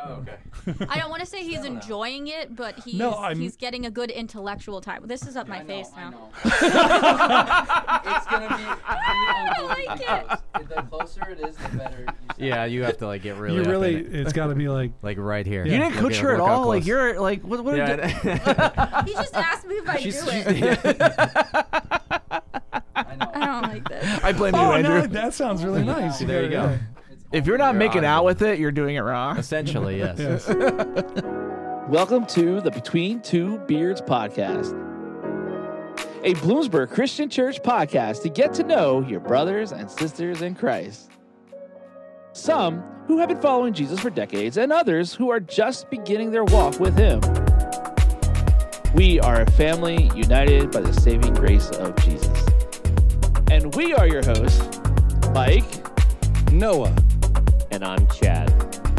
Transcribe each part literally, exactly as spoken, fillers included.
Oh, okay. I don't want to say he's enjoying it, but he's No, I'm- he's getting a good intellectual time. This is up my I know, face I now. know. It's gonna be really like uncomfortable. The closer it is, the better. You sound. Yeah, you have to like get really. You up really, in it. it's got to be like, like right here. You You didn't Look coach at- her at look how all. Like close. you're like what? What? Yeah, He just asked me if I she's, do she's, it. I know. I don't like this. I blame you, oh Andrew. no, that sounds really nice. There you go. Yeah. It's If you're not You're making on out it. with it, you're doing it wrong. essentially, yes. Yes. Welcome to the Between Two Beards podcast, a Bloomsburg Christian Church podcast to get to know your brothers and sisters in Christ. Some who have been following Jesus for decades, and others who are just beginning their walk with Him. We are a family united by the saving grace of Jesus. And we are your hosts, Mike, Noah. And I'm Chad.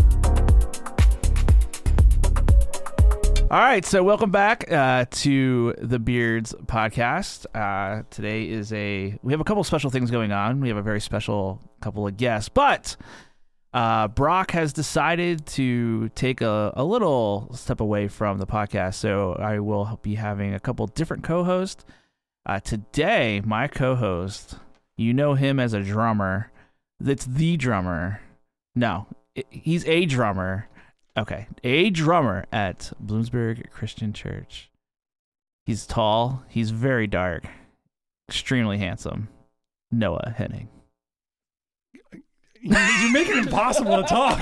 All right, so welcome back uh, to the Beards podcast. Uh, today is a we have a couple special things going on. We have a very special couple of guests, but uh, Brock has decided to take a, a little step away from the podcast. So I will be having a couple different co-hosts. Uh, today, my co-host, you know him as a drummer. That's the drummer. No, it, he's a drummer. Okay, a drummer at Bloomsburg Christian Church. He's tall. He's very dark. Extremely handsome. Noah Henning. You, you make it impossible to talk.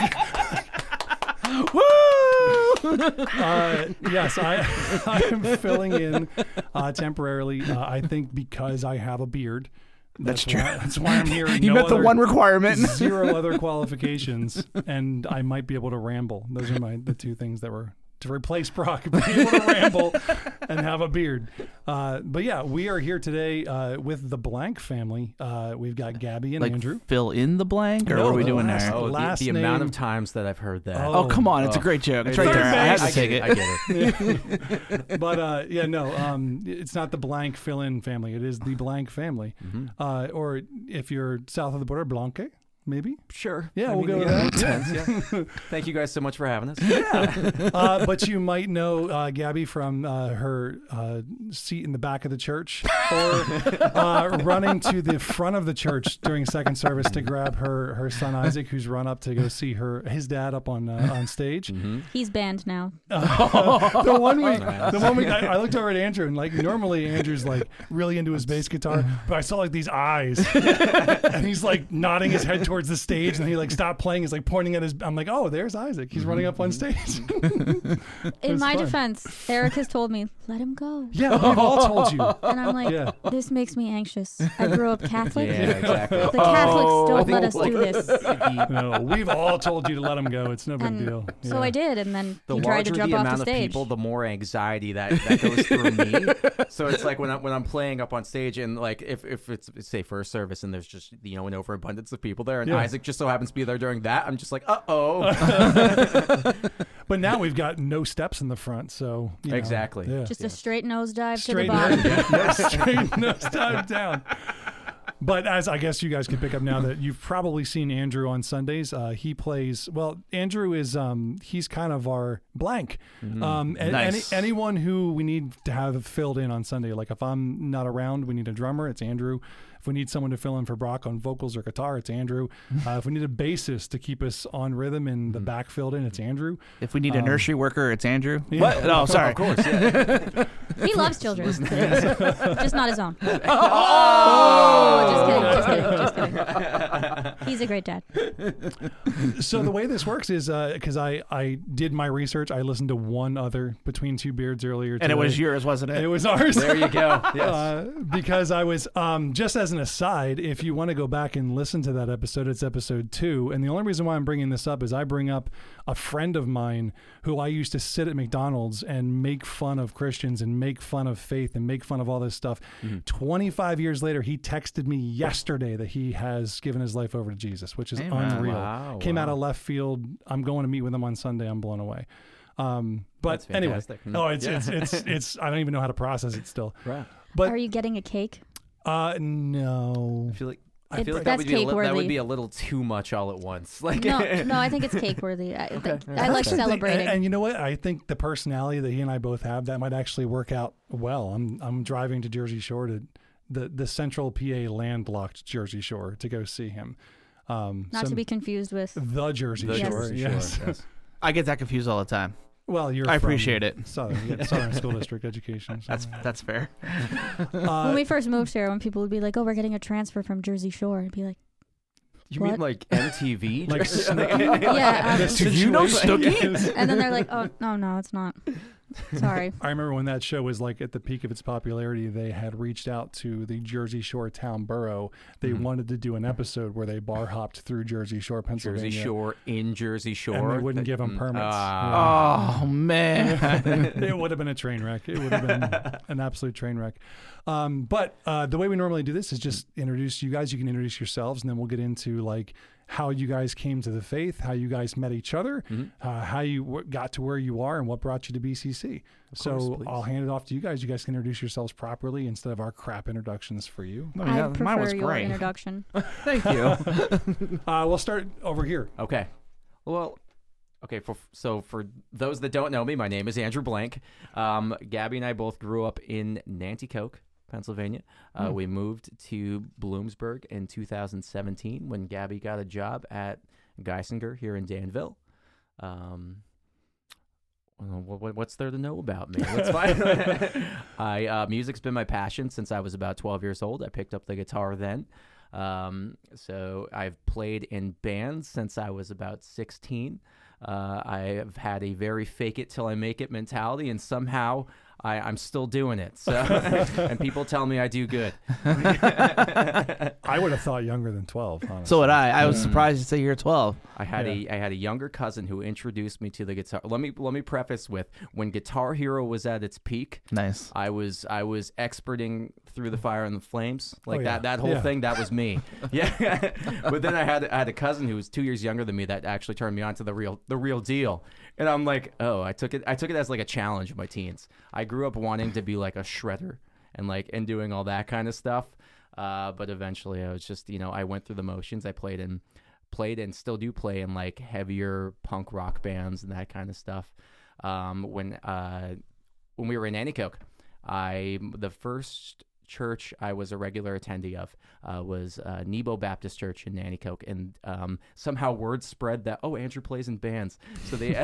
Woo! Uh, yes, I I am filling in uh, temporarily. Uh, I think because I have a beard. That's That's true. Why, that's why I'm here. You No met the other- one requirement. Zero other qualifications, and I might be able to ramble. Those are my the two things that were to replace Brock, be able to ramble and have a beard. Uh, but yeah, we are here today uh, with the Blank family. Uh, we've got Gabby and Like Andrew. fill in the blank, or No, what are we the doing last- there? Oh, the, Last the amount name- of times that I've heard that. Oh, come on. It's a Oh. great joke. It's It right Third there. I had base. to take it. I get it. But uh, yeah, no, um, it's not the Blank fill-in family. It is the Blank family. Mhm. Uh, or if you're south of the border, Blanque, maybe. Sure. Yeah, I we'll mean, go yeah, with that. makes sense, yeah. Thank you guys so much for having us. Uh, but you might know uh, Gabby from uh, her uh, seat in the back of the church, or uh, running to the front of the church during second service to grab her her son Isaac, who's run up to go see her his dad up on uh, on stage. Mm-hmm. He's banned now. Uh, the one week, the one week, I, I looked over at Andrew, and like normally Andrew's like really into his bass guitar, but I saw like these eyes, and he's like nodding his head towards the stage, and he like stopped playing. He's like pointing at his. I'm like, oh, there's Isaac. He's running up on stage. In was my fun. defense, Eric has told me, let him go. Yeah, we've all told you. And I'm like, Yeah. this makes me anxious. I grew up Catholic. Yeah, exactly. The Catholics Oh, don't I think let us like- do this. No, we've all told you to let him go. It's no big And deal. so Yeah. I did, and then The he tried to larger jump the off amount the of stage. people, the more anxiety that, that goes through me. So it's like when I'm when I'm playing up on stage, and like if, if it's say first service, and there's just you know an overabundance of people there, and Yeah. Isaac just so happens to be there during that, I'm just like, uh oh. But now we've got no steps in the front, so you know, Exactly. yeah. Just a straight nosedive straight to the bottom. yeah, straight nose dive down. But as I guess you guys can pick up now that you've probably seen Andrew on Sundays, uh, he plays. Well, Andrew is um, he's kind of our blank. Um, a- Nice. any, anyone who we need to have filled in on Sunday. Like if I'm not around, we need a drummer. It's Andrew. If we need someone to fill in for Brock on vocals or guitar, it's Andrew. Uh, if we need a bassist to keep us on rhythm and the back filled in, it's Andrew. If we need a Um, nursery worker, it's Andrew. yeah. What? No, sorry. Of course, yeah. He loves children. Just not his own. Oh, Just kidding, just kidding, just kidding. He's a great dad. So the way this works is because I, I did my research. I listened to one other Between Two Beards earlier today. And it was yours, wasn't And it? it was ours. There you go. Yes. Uh, because I was, um, just as an aside, if you want to go back and listen to that episode, it's episode two. And the only reason why I'm bringing this up is I bring up a friend of mine who I used to sit at McDonald's and make fun of Christians and make fun of faith and make fun of all this stuff. Mm-hmm. twenty-five years later, he texted me yesterday that he has given his life over to Jesus, which is Amen. unreal. Wow, Came out wow. of left field. I'm going to meet with him on Sunday. I'm blown away. Um, but That's anyway, fantastic. Mm. oh, it's, Yeah. it's, it's, it's, I don't even know how to process it still. Right. But Are you getting a cake? uh, no. I feel like I It- feel like that that's would be a cake li- that would worthy. be a little too much all at once. Like No, no, I think it's cake worthy. I, Okay. think- I like That's the thing. celebrating. And, and you know what? I think the personality that he and I both have, that might actually work out well. I'm I'm driving to Jersey Shore to the the central P A landlocked Jersey Shore to go see him. Um, Not to some- be confused with. the Jersey The Yes. Shore. Jersey Yes. Shore, yes. I get that confused all the time. Well, you're. I from appreciate it. Southern, you got Southern School District education. so- That's that's fair. Uh, When we first moved here, when people would be like, "Oh, we're getting a transfer from Jersey Shore," I'd be like, You What? mean like M T V? like Snooki? "Yeah," The um, Do you know situation- Snooki? and then they're like, "Oh, no, no, it's not." Sorry. I remember when that show was like at the peak of its popularity, they had reached out to the Jersey Shore town borough. They Mhm. wanted to do an episode where they bar hopped through Jersey Shore, Pennsylvania. Jersey Shore in Jersey Shore. And they wouldn't give 'em Mm, permits. ah. Oh man. It would have been a train wreck. It would have been an absolute train wreck. Um, but uh, the way we normally do this is just introduce you guys. You can introduce yourselves, and then we'll get into like how you guys came to the faith, how you guys met each other, Mhm. uh, how you w- got to where you are, and what brought you to B C C. Of So course, please. I'll hand it off to you guys. You guys can introduce yourselves properly instead of our crap introductions for you. I mean, I that- mine was prefer your great. introduction. Thank you. Uh, we'll start over here. Okay. Well, okay. For so for those that don't know me, my name is Andrew Blank. Um, Gabby and I both grew up in Nanticoke, Pennsylvania. Uh, Hmm. We moved to Bloomsburg in two thousand seventeen when Gabby got a job at Geisinger here in Danville. Um, well, what, what's there to know about me? What's fine? I uh, music's been my passion since I was about twelve years old. I picked up the guitar then. Um, so I've played in bands since I was about sixteen. Uh, I have had a very fake it till I make it mentality, and somehow I, I'm still doing it. So, and people tell me I do good. I would have thought younger than twelve. Honestly. So would I. I was Mm. surprised to say you're twelve. I had Yeah. a I had a younger cousin who introduced me to the guitar. Let me let me preface with when Guitar Hero was at its peak. Nice. I was I was experting through the fire and the flames, like Oh, yeah. that that whole Yeah. thing. That was me. Yeah, but then I had I had a cousin who was two years younger than me that actually turned me on to the real the real deal. And I'm like, oh, I took it I took it as like a challenge in my teens. I grew up wanting to be like a shredder and like and doing all that kind of stuff. Uh, but eventually, I was just you know I went through the motions. I played in played and still do play in like heavier punk rock bands and that kind of stuff. Um, when uh, when we were in Nanticoke, I the first church I was a regular attendee of uh, was uh, Nebo Baptist Church in Nanticoke, and um, somehow word spread that oh Andrew plays in bands, so they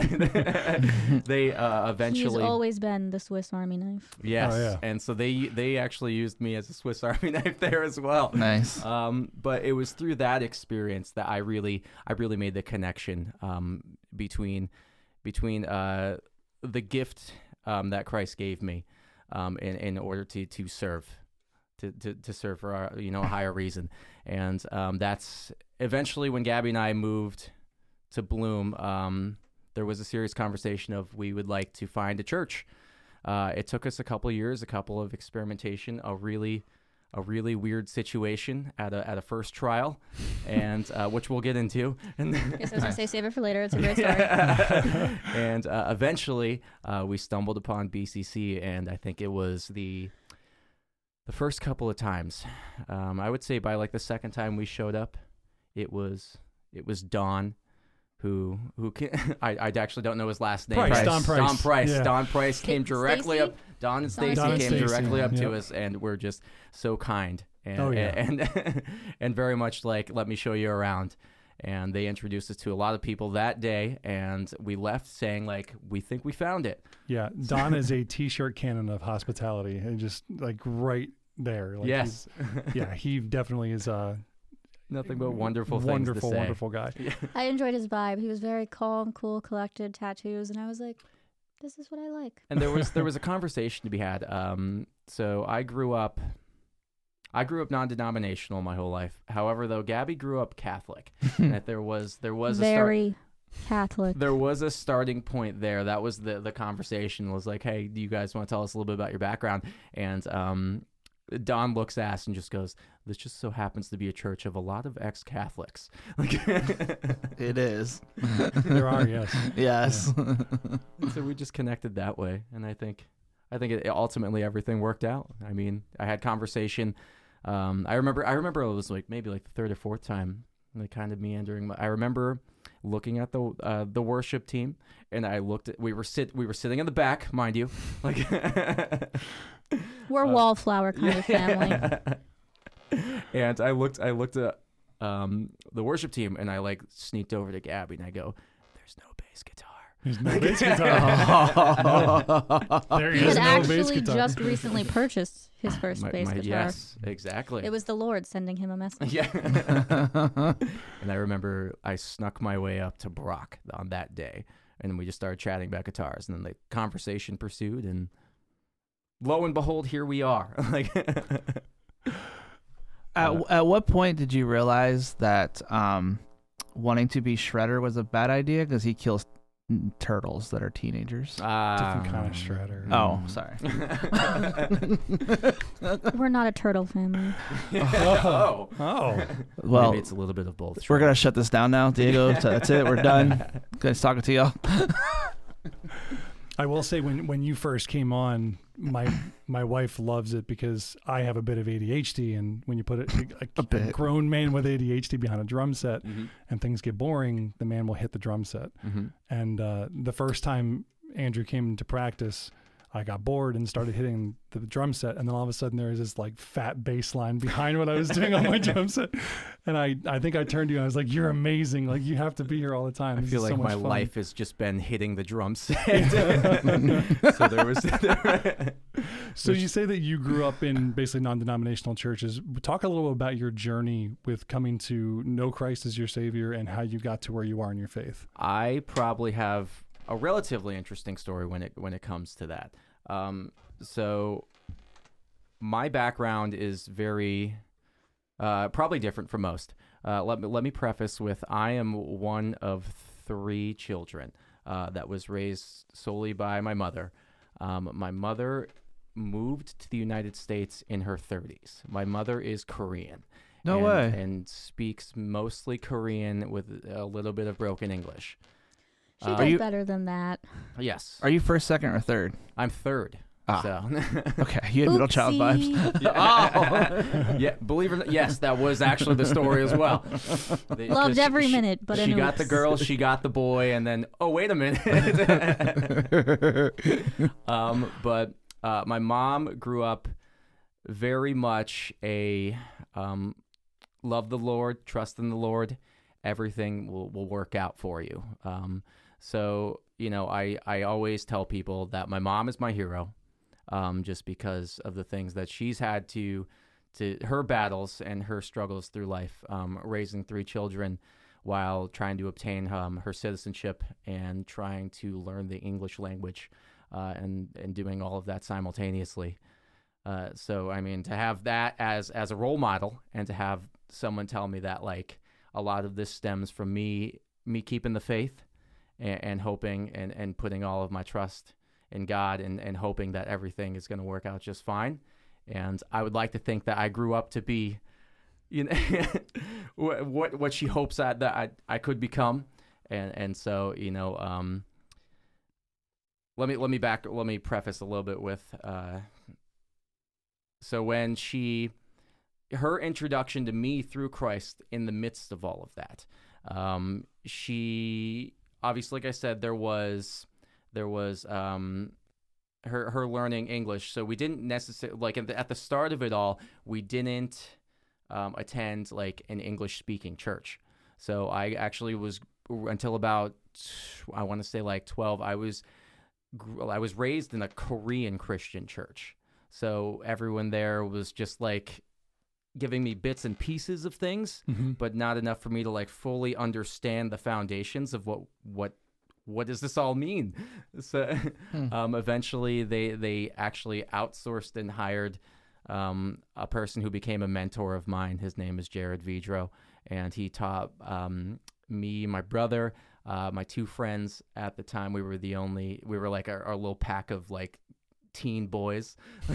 they uh, He's eventually always been the Swiss Army knife. yes, Oh, yeah. and so they they actually used me as a Swiss Army knife there as well. Nice. Um, but it was through that experience that I really, I really made the connection um, between, between uh, the gift um, that Christ gave me, um, in in order to to serve, to to, to serve for our, you know a higher reason, and um, that's eventually when Gabby and I moved to Bloom. Um, there was a serious conversation of we would like to find a church. Uh, it took us a couple of years, a couple of experimentation, a really a really weird situation at a at a first trial, and uh, which we'll get into. And Yes, I was gonna say save it for later. It's a great story. and uh, eventually, uh, we stumbled upon B C C, and I think it was the the first couple of times. Um, I would say by like the second time we showed up, it was it was Don. Who who can, I I actually don't know his last name. Price, Don Price. Don Price. Yeah. Don Price came Sta- directly Stacy? up. Don and Don and Stacy came Stacy. directly up Yep. to us, and we're just so kind and Oh, yeah. and and very much like let me show you around. And they introduced us to a lot of people that day, and we left saying like we think we found it. Yeah, Don is a T-shirt cannon of hospitality, and just like right there. Like Yes, he's- yeah, he definitely is a nothing but wonderful, wonderful, things to say. wonderful guy. I enjoyed his vibe. He was very calm, cool, collected, tattoos, and I was like, this is what I like. And there was there was a conversation to be had. Um, so I grew up, I grew up non-denominational my whole life. However, though Gabby grew up Catholic, and that there was there was a start, Very Catholic. there was a starting point there. That was the the conversation was like, hey, do you guys want to tell us a little bit about your background? And um, Don looks at us and just goes, this just so happens to be a church of a lot of ex-Catholics. Like, It is. There are, yes. Yes. so we just connected that way, and I think, I think it, ultimately everything worked out. I mean, I had conversation Um, I remember I remember it was like maybe like the third or fourth time, like kind of meandering. I remember looking at the uh, the worship team, and I looked at we were sit we were sitting in the back, mind you, like We're uh, wallflower kind of family. And I looked I looked at um, the worship team, and I like sneaked over to Gabby, and I go, "There's no bass guitar." There's no bass guitar. There He is had no bass actually guitar. just recently purchased his first My- bass my- guitar. Yes, exactly. It was the Lord sending him a message. Yeah. And I remember I snuck my way up to Brock on that day, and we just started chatting about guitars, and then the conversation pursued, and lo and behold, here we are. Like, At, at what point did you realize that um, wanting to be Shredder was a bad idea? Because he kills n- turtles that are teenagers. Different kind of um, shredder. Oh, sorry. We're not a turtle family. Oh. Oh. Well, Maybe it's a little bit of both. we're gonna shut this down now, Diego. So that's it. We're done. Good talking to y'all. I will say when when you first came on, my my wife loves it because I have a bit of A D H D, and when you put it a, A bit. grown man with A D H D behind a drum set Mm-hmm. and things get boring, the man will hit the drum set. Mm-hmm. And uh, the first time Andrew came to practice, I got bored and started hitting the drum set, and then all of a sudden there was this like fat bass line behind what I was doing on my drum set, and I I think I turned to you and I was like, "You're amazing! Like you have to be here all the time." I This feel is like so much my fun." life has just been hitting the drum set. So there was. So you say that you grew up in basically non-denominational churches. Talk a little about your journey with coming to know Christ as your Savior and how you got to where you are in your faith. I probably have a relatively interesting story when it when it comes to that. Um, so my background is very uh, probably different from most. Uh, let me let me preface with I am one of three children uh, that was raised solely by my mother. Um, my mother moved to the United States in her thirties. My mother is Korean. No and, way. And speaks mostly Korean with a little bit of broken English. She Uh, does Are you- better than that. Yes. Are you first, second, or third? I'm third. Ah. So. Okay, you had middle child vibes. Oopsie. Yeah. Yeah, believe it or not, yes, that was actually the story as well. The- 'cause Loved she- every she- minute, but she an got the oops. girl, she got the boy, and then oh wait a minute. um, but uh, my mom grew up very much a um, love the Lord, trust in the Lord, everything will will work out for you. Um, so you know, I I always tell people that my mom is my hero. Um, just because of the things that she's had to, to her battles and her struggles through life, um, raising three children while trying to obtain um, her citizenship and trying to learn the English language, uh, and and doing all of that simultaneously. Uh, so I mean, to have that as as a role model, and to have someone tell me that like a lot of this stems from me me keeping the faith and, and hoping and and putting all of my trust in God and, and hoping that everything is going to work out just fine. And I would like to think that I grew up to be, you know, what, what what she hopes that, that I, I could become. And and so, you know, um, let me let me back let me preface a little bit with uh, so when she her introduction to me through Christ in the midst of all of that, um, she obviously, like I said, there was There was um, her her learning English, so we didn't necessarily like at the, at the start of it all. We didn't um, attend like an English speaking church. So I actually was until about I want to say like twelve. I was I was raised in a Korean Christian church, so everyone there was just like giving me bits and pieces of things, Mm-hmm. but not enough for me to like fully understand the foundations of what what. What does this all mean? So, um, eventually, they they actually outsourced and hired um, a person who became a mentor of mine. His name is Jared Vidro, and he taught um, me, my brother, uh, my two friends at the time. We were the only. We were like our, our little pack of like teen boys.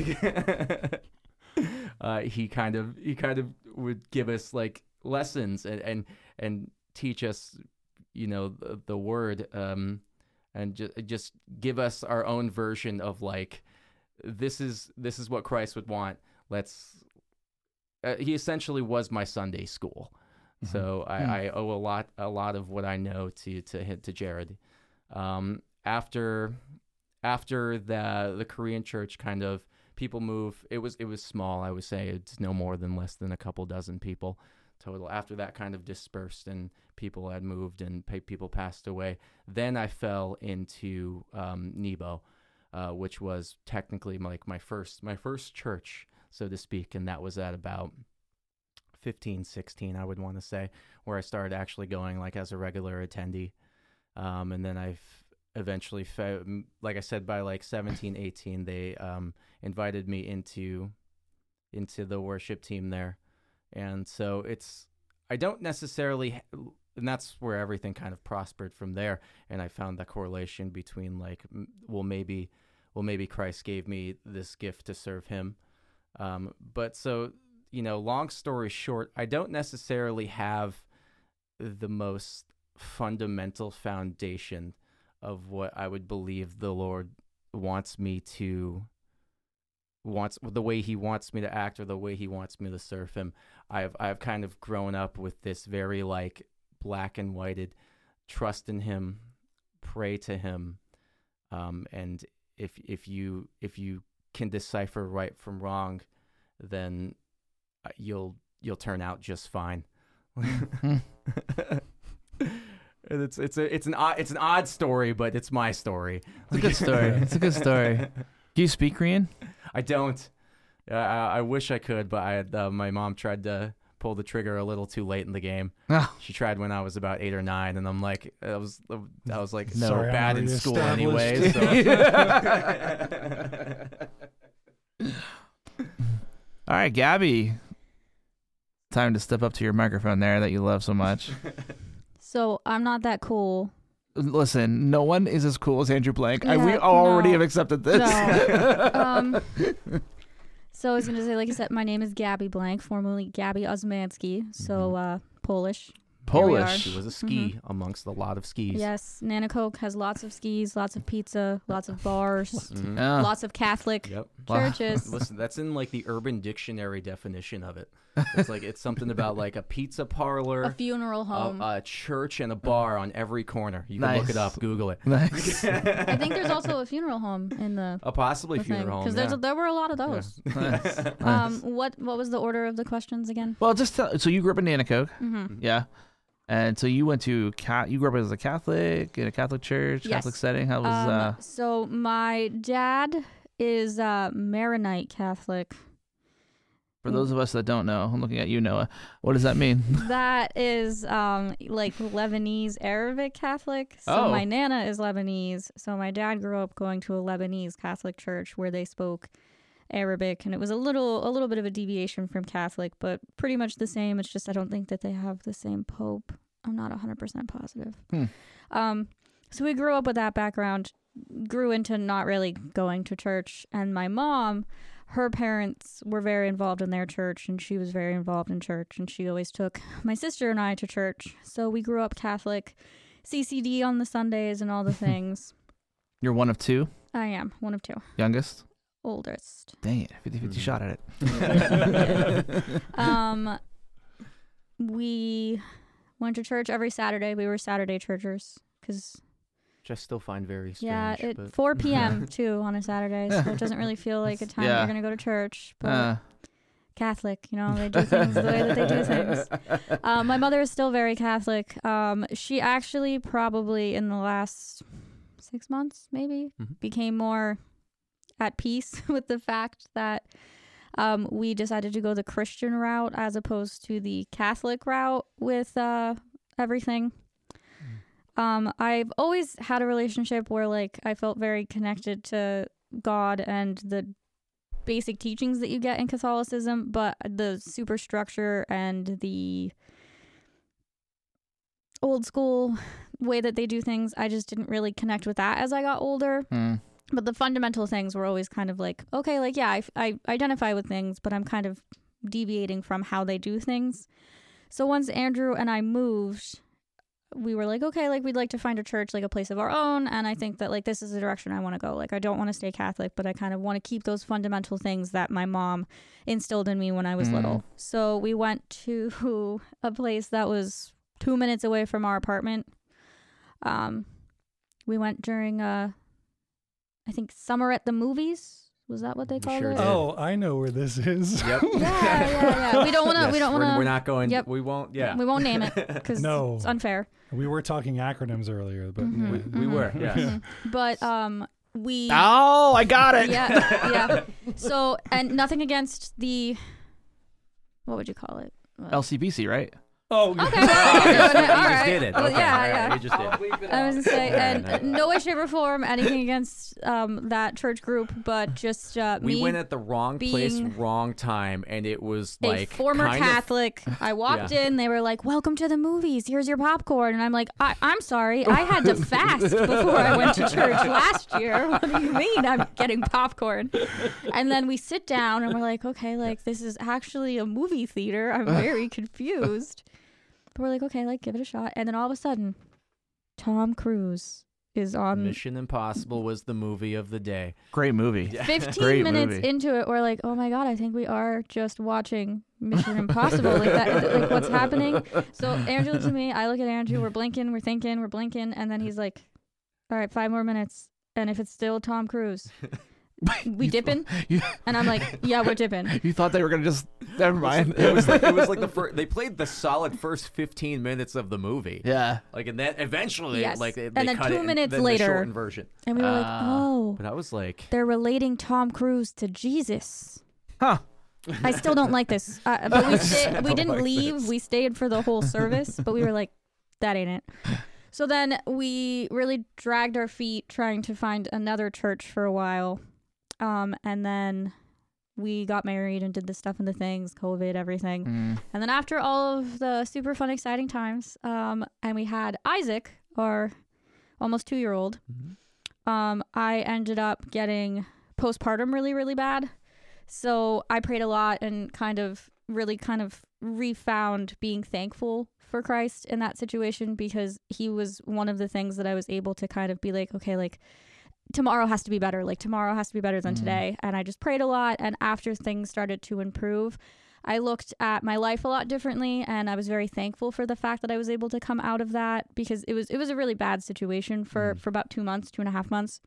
uh, he kind of he kind of would give us like lessons and and, and teach us, you know, the, the word, um, and just just give us our own version of like, this is this is what Christ would want. Let's uh, he essentially was my Sunday school. So I, Hmm. I owe a lot a lot of what I know to to to Jared. Um, after after the the Korean church kind of people move, it was it was small. I would say it's no more than less than a couple dozen people total. After that kind of dispersed and people had moved and pe- people passed away, then I fell into um, Nebo, uh, which was technically like my first my first church, so to speak, and that was at about fifteen, sixteen, I would want to say, where I started actually going like as a regular attendee. Um, and then I've eventually, fe- like I said, by like seventeen, eighteen, they um, invited me into into the worship team there. And so it's, I don't necessarily, and that's where everything kind of prospered from there. And I found that correlation between like, m- well, maybe, well, maybe Christ gave me this gift to serve him. Um, but so, you know, long story short, I don't necessarily have the most fundamental foundation of what I would believe the Lord wants me to, wants the way he wants me to act or the way he wants me to serve him. I've, I've kind of grown up with this very like black and whited, trust in him, pray to him. Um, and if, if you, if you can decipher right from wrong, then you'll you'll turn out just fine. And it's it's a it's an odd it's an odd story, but it's my story. It's a good story. It's a good story. Do you speak Korean? I don't. Uh, I, I wish I could, but I had, uh, my mom tried to pull the trigger a little too late in the game. Oh. She tried when I was about eight or nine, and I'm like, I was I was like No. so Sorry, I'm bad in already school established. anyway. So. All right, Gabby. Time to step up to your microphone there that you love so much. So I'm not that cool. Listen, no one is as cool as Andrew Blank. I, we Yeah, already no. have accepted this. No. um, so I was gonna say, like I said, my name is Gabby Blank, formerly Gabby Osmanski. So uh, Polish. Polish. She was a ski amongst a lot of skis. Yes, Nanakoke has lots of skis, lots of pizza, lots of bars, Mhm. Yeah. lots of Catholic Yep. churches. Listen, that's in like the Urban Dictionary definition of it. It's like it's something about like a pizza parlor, A funeral a, home. a church, and a bar on every corner. You can look Nice. it up, Google it. Nice. I think there's also a funeral home in the, A possibly the thing funeral home. because Yeah. there's a, there were a lot of those. Nice. Um, what what was the order of the questions again? Well, just tell, so you grew up in Nanakoke, Mm-hmm. yeah, and so you went to cat. You grew up as a Catholic in a Catholic church, Yes. Catholic setting. How was Um, uh? so my dad is uh, Maronite Catholic. For those of us that don't know, I'm looking at you, Noah. What does that mean? That is um like Lebanese Arabic Catholic. So Oh. my nana is Lebanese. So my dad grew up going to a Lebanese Catholic church where they spoke Arabic, and it was a little a little bit of a deviation from Catholic, but pretty much the same. It's just I don't think that they have the same pope. I'm not one hundred percent positive. Hmm. Um so we grew up with that background, grew into not really going to church, and my mom, her parents were very involved in their church, and she was very involved in church, and she always took my sister and I to church. So we grew up Catholic, C C D on the Sundays and all the things. You're one of two, I am one of two, youngest. oldest. Dang it, fifty-fifty Mhm. shot at it. Um, we went to church every Saturday. We were Saturday churchers because Which I still find very strange. yeah, it but... four p.m. too on a Saturday, so it doesn't really feel like a time Yeah. you're gonna go to church. But Uh, Catholic, you know, they do things the way that they do things. Um, my mother is still very Catholic. Um, she actually probably in the last six months, maybe, Mhm. became more at peace with the fact that um, we decided to go the Christian route as opposed to the Catholic route with uh, everything. Um, I've always had a relationship where, like, I felt very connected to God and the basic teachings that you get in Catholicism, but the superstructure and the old school way that they do things, I just didn't really connect with that as I got older. hmm. But the fundamental things were always kind of like, okay, like, yeah, I, I identify with things, but I'm kind of deviating from how they do things. So once Andrew and I moved, we were like, okay, like we'd like to find a church, like a place of our own. And I think that like this is the direction I want to go. Like I don't want to stay Catholic, but I kind of want to keep those fundamental things that my mom instilled in me when I was Mm. little. So we went to a place that was two minutes away from our apartment. Um, we went during, uh, I think, summer at the movies. Was that what they We called sure it? did. Oh, I know where this is. Yep. Yeah, yeah, yeah. We don't want to. Yes, we don't we're, want to. we're not going. Yep. We won't. Yeah. We won't name it because No. it's unfair. We were talking acronyms earlier, but Mhm, we, we mhm, were. Yes. mhm. But um, we. Oh, I got it. Yeah, yeah. So, and nothing against the. What would you call it? Uh, L C B C, right? oh, Okay. Oh, well, you okay, just, okay, you all just right. did it. Well, Okay, yeah, all right, yeah. You just did I'll it. bleep it I was out. gonna say, and Yeah, no. no way, shape, or form anything against um that church group, but just uh, We me, went at the wrong place, being wrong time, and it was a like former kind of- Catholic. I walked Yeah. in, they were like, "Welcome to the movies. Here's your popcorn," and I'm like, I- "I'm sorry, I had to fast before I went to church last year. What do you mean I'm getting popcorn?" And then we sit down, and we're like, "Okay, like this is actually a movie theater. I'm very confused." But we're like, okay, like give it a shot. And then all of a sudden, Tom Cruise is on. Mission Impossible was the movie of the day. Great movie. fifteen Great minutes movie. into it, we're like, oh my God, I think we are just watching Mission Impossible. Like that, like what's happening? So Andrew looks at me, I look at Andrew, we're blinking, we're thinking, we're blinking. And then he's like, all right, five more minutes. And if it's still Tom Cruise, we dipping? You, And I'm like, yeah, we're dipping. you thought they were gonna just never mind. It was like it was like the first. They played the solid first fifteen minutes of the movie. yeah. Like and then eventually, Yes. like they, And they then cut two it and minutes then later- the shortened version. And we were like, Ah. oh, But I was like, they're relating Tom Cruise to Jesus. Huh. I still don't like this. Uh, but we stay, we don't didn't like leave. this. We stayed for the whole service, but we were like, that ain't it. So then we really dragged our feet trying to find another church for a while. Um, and then we got married and did the stuff and the things, COVID, everything. Mm. And then after all of the super fun, exciting times, um, and we had Isaac, our almost two-year-old, um, I ended up getting postpartum really, really bad. So I prayed a lot and kind of really kind of refound being thankful for Christ in that situation, because he was one of the things that I was able to kind of be like, okay, like tomorrow has to be better. Like tomorrow has to be better than Mhm. today. And I just prayed a lot. And after things started to improve, I looked at my life a lot differently, and I was very thankful for the fact that I was able to come out of that, because it was it was a really bad situation for, Mhm. for about two months, two and a half months.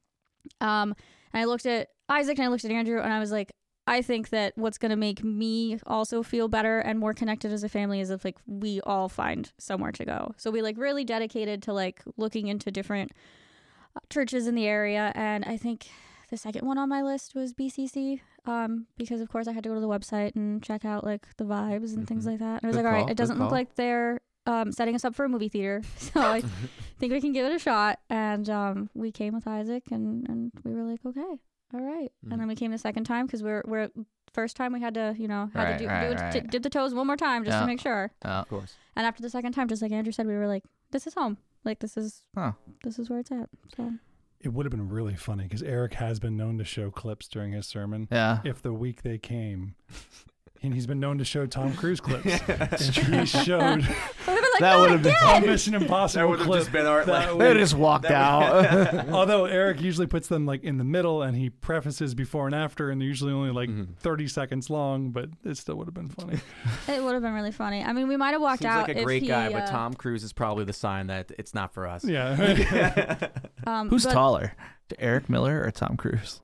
Um, and I looked at Isaac and I looked at Andrew, and I was like, I think that what's going to make me also feel better and more connected as a family is if like we all find somewhere to go. So we like really dedicated to like looking into different uh, churches in the area. And I think the second one on my list was B C C, um, because of course I had to go to the website and check out like the vibes and things Mhm. like that. And I was Good like, all call, right, it good doesn't look call. like they're um, setting us up for a movie theater. So I think we can give it a shot. And um, we came with Isaac, and, and we were like, okay, all right. Mhm. And then we came the second time because we're we're first time we had to you know had Right, to do, right, do it, right. t- dip the toes one more time just Yeah. to make sure. Oh. of course. And after the second time, just like Andrew said, we were like, this is home. Like this is Huh. this is where it's at. So It would have been really funny because Eric has been known to show clips during his sermon. Yeah. If the week they came, and he's been known to show Tom Cruise clips. If he showed we were like, That "No, would have been again!" a Mission That Impossible would have clip, just been our. that Like, would- They just walked That out. although Eric usually puts them like in the middle and he prefaces before and after, and they're usually only like Mhm. thirty seconds long, but it still would have been funny. It would have been really funny. I mean, we might have walked Seems out like a if great he, guy, uh, but Tom Cruise is probably the sign that it's not for us. Yeah. Um, Who's but, taller, Eric Miller or Tom Cruise?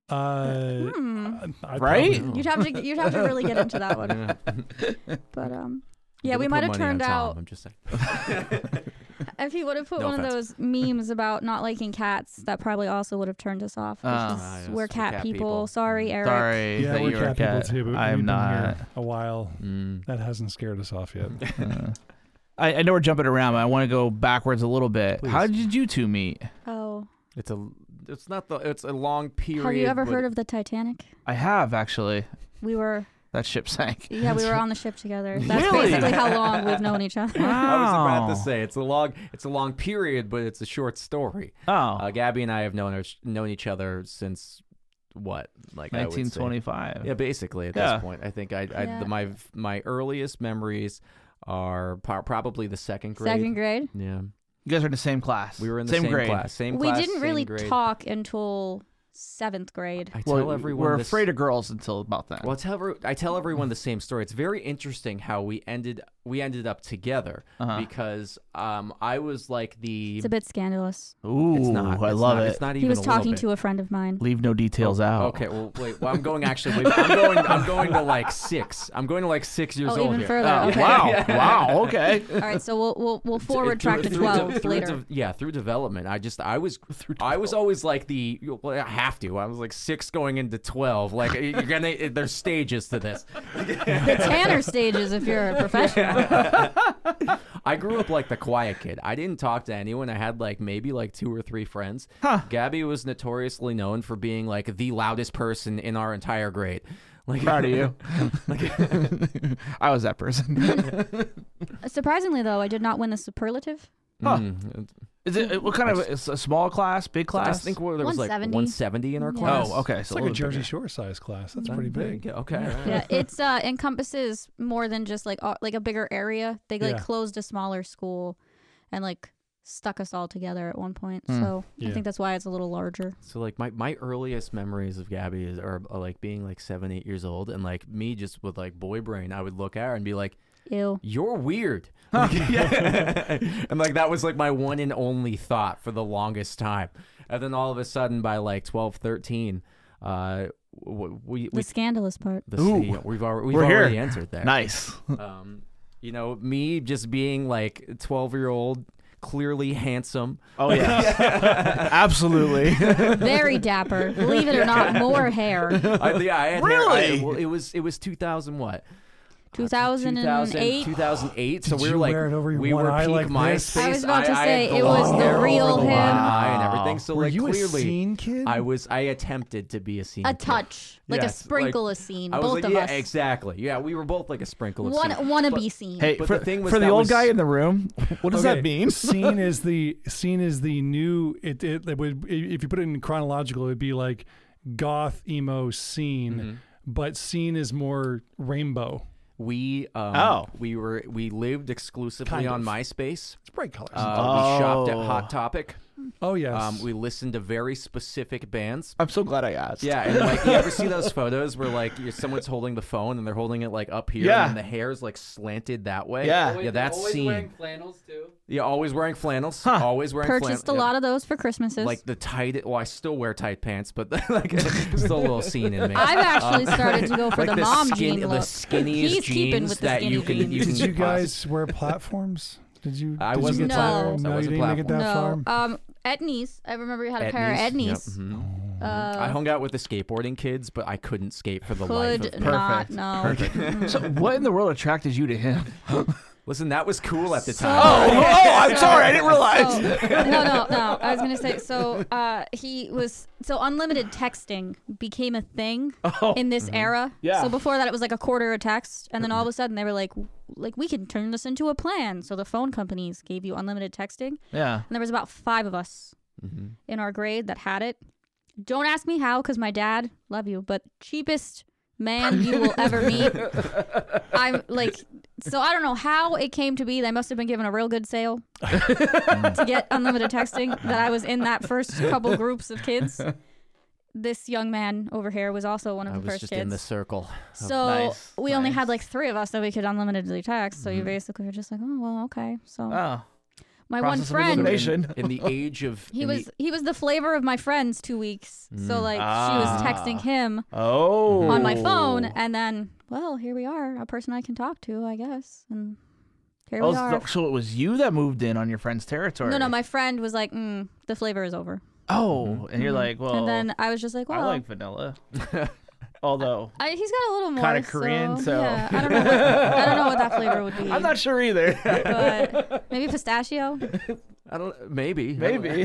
uh, Hmm. I'd Right? probably- You'd have to you'd have to really get into that one. Yeah. But um, I'm yeah, gonna we put might have money on turned Tom, out. I'm just saying. If he would have put No one of offense. those memes about not liking cats, that probably also would have turned us off. Which Ah. is, Ah, yes, we're we're cat, cat people. people. Sorry, Eric. Sorry Yeah, that we're you were a cat people cat. too, but I we've am been not. here a while. Mm. That hasn't scared us off yet. Uh, I, I know we're jumping around, but I want to go backwards a little bit. Please. How did you two meet? Oh, It's a. It's not the. It's a long period. have you ever but- heard of the Titanic? I have actually. We were That ship sank. yeah, we were on the ship together. That's Really? basically how long we've known each other. I was about Wow. to say it's a long. It's a long period, but it's a short story. Oh, Uh, Gabby and I have known our, known each other since what, like I would say- nineteen twenty-five. Yeah, basically at Yeah. this point, I think I, I Yeah. the, my my earliest memories are po- probably the second grade. Second grade. Yeah. You guys are in the same class. We were in the same, same, grade. class. Same We class, didn't same really grade. talk until seventh grade. I tell Well, everyone we're this, afraid of girls until about that. Well, I tell, every- I tell everyone the same story. It's very interesting how we ended we ended up together Uh-huh. because um, I was like the. It's a bit scandalous. Ooh, It's not. I it's love not, it. It's not even. He was a little talking bit. to a friend of mine. Leave no details out. Okay, well, wait. Well, I'm going actually. Wait, I'm going. I'm going to like six. I'm going to like six years Oh, old even here. further. Oh, Okay. wow. Yeah. Wow. Okay. All right, so we'll we'll, we'll Through- forward track to through twelve de- through later. de- yeah, through development. I just I was I was always like the well, I have to. I was like six going into twelve. Like you're gonna there's stages to this. The Tanner stages if you're a professional. I grew up like the quiet kid. I didn't talk to anyone. I had like maybe like two or three friends. Huh. Gabby was notoriously known for being like the loudest person in our entire grade. Like Proud of you. I was that person. Surprisingly, though, I did not win the superlative. Huh. Mm. Is it what kind of it's a small class, big I class? think there was like one seventy. one seventy in our Yeah. class. Oh, okay. It's So like a little Jersey bigger. Shore size class. That's Oh, pretty there you big. go. Okay. Yeah, it's uh encompasses more than just like uh, like a bigger area. They like Yeah. closed a smaller school, and like stuck us all together at one point. Hmm. So Yeah. I think that's why it's a little larger. So like my, my earliest memories of Gabby is are, are like being like seven, eight years old, and like me just with like boy brain, I would look at her and be like, Ew. "You're weird," Like, yeah. And like that was like my one and only thought for the longest time. And then all of a sudden, by like twelve, thirteen, uh, w- we The we scandalous part. the, Ooh. yeah, we've already we've We're here. already entered there. Nice. Um, you know, me just being like twelve year old, clearly handsome. Oh yeah. Absolutely. Very dapper. Believe it or not, more hair. I, yeah, I had hair- Really? I- well, it was it was two thousand what? two thousand eight. two thousand eight. So Did we were you like, wear it over your we one were eye peak like this? MySpace. I was about to I- I say, had it was long the hair real over the him. one eye and everything. So Were like you clearly, a scene kid? I was. I attempted to be a scene. A kid. touch. Like Yes, a sprinkle like, a scene. I was Both like, of yeah, us. exactly. Yeah, we were both like a sprinkle of One, scene. wanna But- be seen. Hey, But for the thing was for the that old was- guy in the room, what does Okay, that mean? Scene is the scene is the new. It, it it would if you put it in chronological, it'd be like goth emo scene, Mhm. but scene is more rainbow. We um, Oh. we were we lived exclusively Kind on of. MySpace. It's bright colors. Uh, We shopped at Oh. Hot Topic. oh yes. Um, we listened to very specific bands. I'm so glad I asked. Yeah, and like you ever see those photos where like you're, someone's holding the phone and they're holding it like up here, Yeah. and the hair's like slanted that way. Yeah. Always- yeah, that's always scene. wearing flannels too. Yeah, always wearing flannels. Huh. Always wearing Purchased flan- a yeah. lot of those for Christmases. Like the tight. Well, I still wear tight pants, but like still a little scene in me. I've actually Uh, started to go for like the mom skin- jean the look. skinniest He's keeping jeans with the that skinny you can. jeans. You can Did you possibly- guys wear platforms? Did you? I did wasn't You get No. platforms? I No, you wasn't didn't make it that no. far. Um, Etnies. I remember you had a pair of Etnies, yep, Etnies. mhm. Uh, I hung out with the skateboarding kids, but I couldn't skate for the life could of me. not Perfect. know. Mm-mm. So what in the world attracted you to him? Listen, that was cool at the So- time. Oh, oh, I'm sorry, I didn't realize. So, no, no, no. I was gonna say. So, uh, he was so unlimited texting became a thing Oh, in this era. Yeah. So before that, it was like a quarter a text, and then all of a sudden they were like, like we can turn this into a plan. So the phone companies gave you unlimited texting, and yeah. there was about five of us Mhm. in our grade that had it. Don't ask me how, because my dad, love you, but cheapest man you will ever meet. I'm like, so I don't know how it came to be. They must have been given a real good sale to get unlimited texting. That I was in that first couple groups of kids. This young man over here was also one of I the was first just kids. in the circle. So Nice, we only had nice. like three of us that we could unlimitedly text. So you Mhm. basically were just like, oh well, okay. So Oh, my one process of friend, elimination. In, in the age of he in was the- he was the flavor of my friends two weeks. So Mm. like she Ah. was texting him oh. on my phone, and then well, here we are, a person I can talk to, I guess, and here Oh, we so- are. so it was you that moved in on your friend's territory. No, no, my friend was like, mm, the flavor is over. Oh, and you're Mhm. like, well, and then I was just like, well, I like vanilla. Although I, he's got a little more. Kinda Korean, so- yeah, I don't know. What, I don't know what that flavor would be. I'm not sure either. But maybe pistachio. I don't maybe Maybe.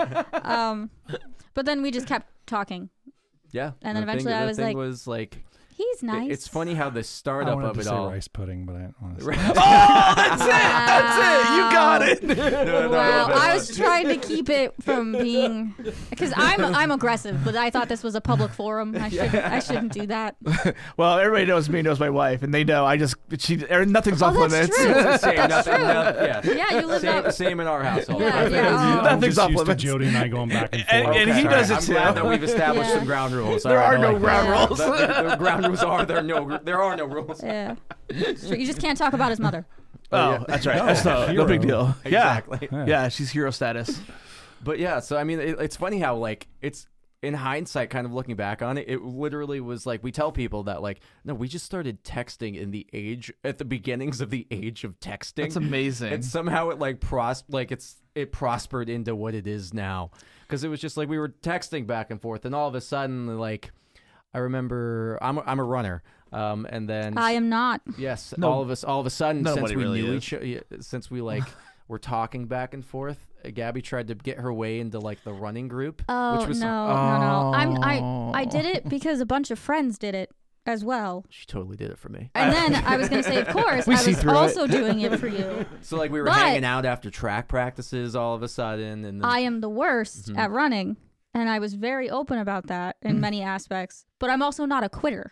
Um, but then we just kept talking. yeah. And then the eventually thing, I the was thing like- was like He's nice. It's funny how the I startup wanted of to it say all. rice pudding, but I don't want to say Oh, that's it. That's it. You got it. No, no, Wow, no, no. I was trying to keep it from being because I'm I'm aggressive, but I thought this was a public forum. I should I shouldn't do that. Well, everybody knows me, knows my wife, and they know I just she er, nothing's Oh, off that's limits. true. It's the same, That's nothing, true. no- yeah. Yeah, you live Same, up. same in our household. Yeah, I think yeah. I'm, I'm Nothing's just off used to limits. Jody and I going back and forth. And- and he Okay. does it I'm too. glad that we've established Yeah. some ground rules. There All right, are I no like ground that. rules. The, the, the ground rules are there no there are no rules. Yeah, It's true. You just can't talk about his mother. Oh, yeah. that's right. No, That's no, no big hero. deal. Exactly. Yeah. Yeah, she's hero status. But yeah, so I mean, it, it's funny how like it's in hindsight, kind of looking back on it, it literally was like we tell people that like no, we just started texting in the age at the beginnings of the age of texting. That's amazing. And somehow it like pros like it's it prospered into what it is now because it was just like we were texting back and forth, and all of a sudden like I remember I'm a, I'm a runner, um, and then I am not. yes, No. all of us all of a sudden since Nobody we really knew is. each yeah, since we like were talking back and forth. uh, Gabby tried to get her way into like the running group, Oh which was no, no, no! I'm I I Oh. did it because a bunch of friends did it as well. she totally did it for me. And then I was gonna say, of course, We I see was through it. also doing it for you. So like we were But- hanging out after track practices all of a sudden, and then I am the worst Mhm. at running, and I was very open about that in many aspects. But I'm also not a quitter.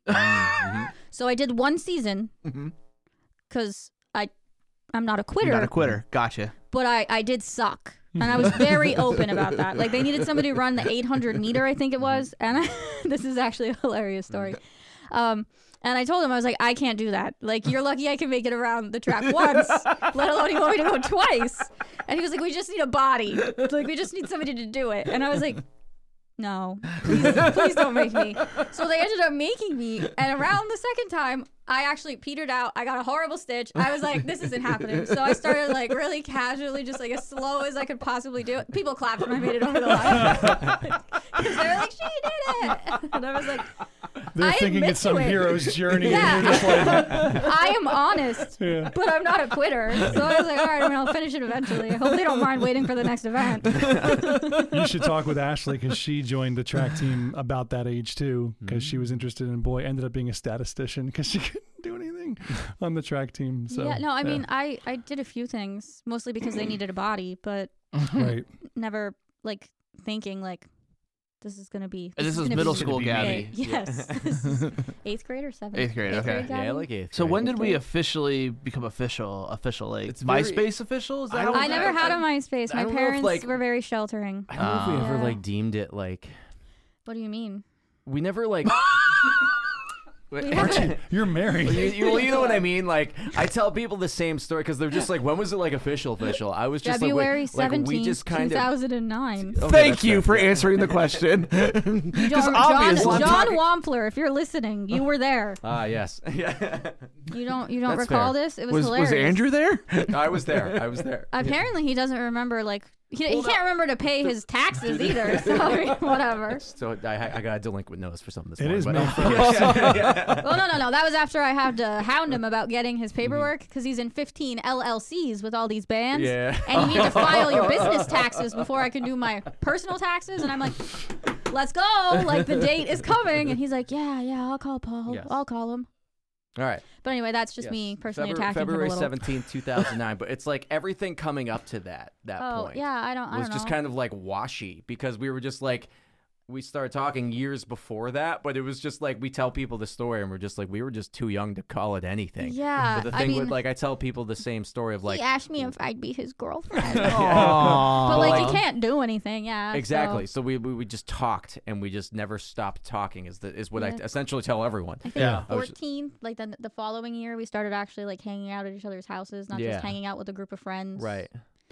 Mhm. So I did one season Mhm. because I I'm not a You're quitter, not a quitter. Gotcha. but I I did suck. And I was very open about that. Like they needed somebody to run the eight hundred meter, I think it was. And I, this is actually a hilarious story. Um, and I told him, I was like, I can't do that. Like, you're lucky I can make it around the track once, let alone you want me to go twice. And he was like, we just need a body. Like, we just need somebody to do it. And I was like, no, please, please don't make me. So they ended up making me. And around the second time, I actually petered out. I got a horrible stitch. I was like, this isn't happening. So I started like really casually, just like as slow as I could possibly do it. People clapped when I made it over the line. Because they were like, she did it. And I was like, They're I thinking admit it's some to it. hero's journey. Yeah. And you're just like, I am honest, yeah. but I'm not a quitter. So I was like, all right, I mean, I'll finish it eventually. I hope they don't mind waiting for the next event. You should talk with Ashley because she joined the track team about that age too because she was interested in boy. Ended up being a statistician because she couldn't do anything on the track team. So yeah, no, I mean, I, I did a few things, mostly because they needed a body, but right. never like thinking like, this is going to be. This is gonna middle be school big. Gabby. Yes. This is eighth grade or seventh? Eighth grade, okay. Gabby? yeah, like eighth So grade. when did we Okay. officially become official? Official, like It's very- MySpace official? Is that I how don't- we I never had a MySpace. I My don't know if, parents like- were very sheltering. I don't know if we ever Yeah. like deemed it like What do you mean? we never like. Archie, you're married. you, you, well, you know what I mean? Like, I tell people the same story because they're just like, when was it like official, official? I was just February like, wait, like we seventeenth, just two kind of. thousand nine. Okay, Thank that's you fair. for answering the question. John, Because John, obviously, John Wampler, if you're listening, you were there. Ah, yes. Yeah. You don't you don't That's recall fair. this? It was, was hilarious. was Andrew there? I was there. I was there. Apparently, he doesn't remember like he, he can't remember to pay his taxes either. So I mean, whatever. So I, I got a delinquent notice for something this It morning. is but- May first. Yeah. Well, no, no, no. That was after I had to hound him about getting his paperwork because he's in fifteen L L Cs with all these bands. Yeah. And you need to file your business taxes before I can do my personal taxes. And I'm like, let's go. Like, the date is coming. And he's like, yeah, yeah, I'll call Paul. Yes. I'll call him. All right. But anyway, that's just Yes. me personally February, attacking February him a little. seventeenth, two thousand nine. But it's like everything coming up to that that Oh, point yeah, I don't, I was don't just know. kind of like washy because we were just like we started talking years before that, but it was just like we tell people the story and we're just like we were just too young to call it anything. Yeah, But the I thing mean, with like I tell people the same story of like he asked me if I'd be his girlfriend. Aww. But, like, like- you can't do anything, yeah. so- exactly. So, we, we we just talked and we just never stopped talking is the is what I Yeah. essentially tell everyone. I think Yeah. I was- fourteen, like the the following year, we started actually like hanging out at each other's houses, not Yeah. just hanging out with a group of friends. Right.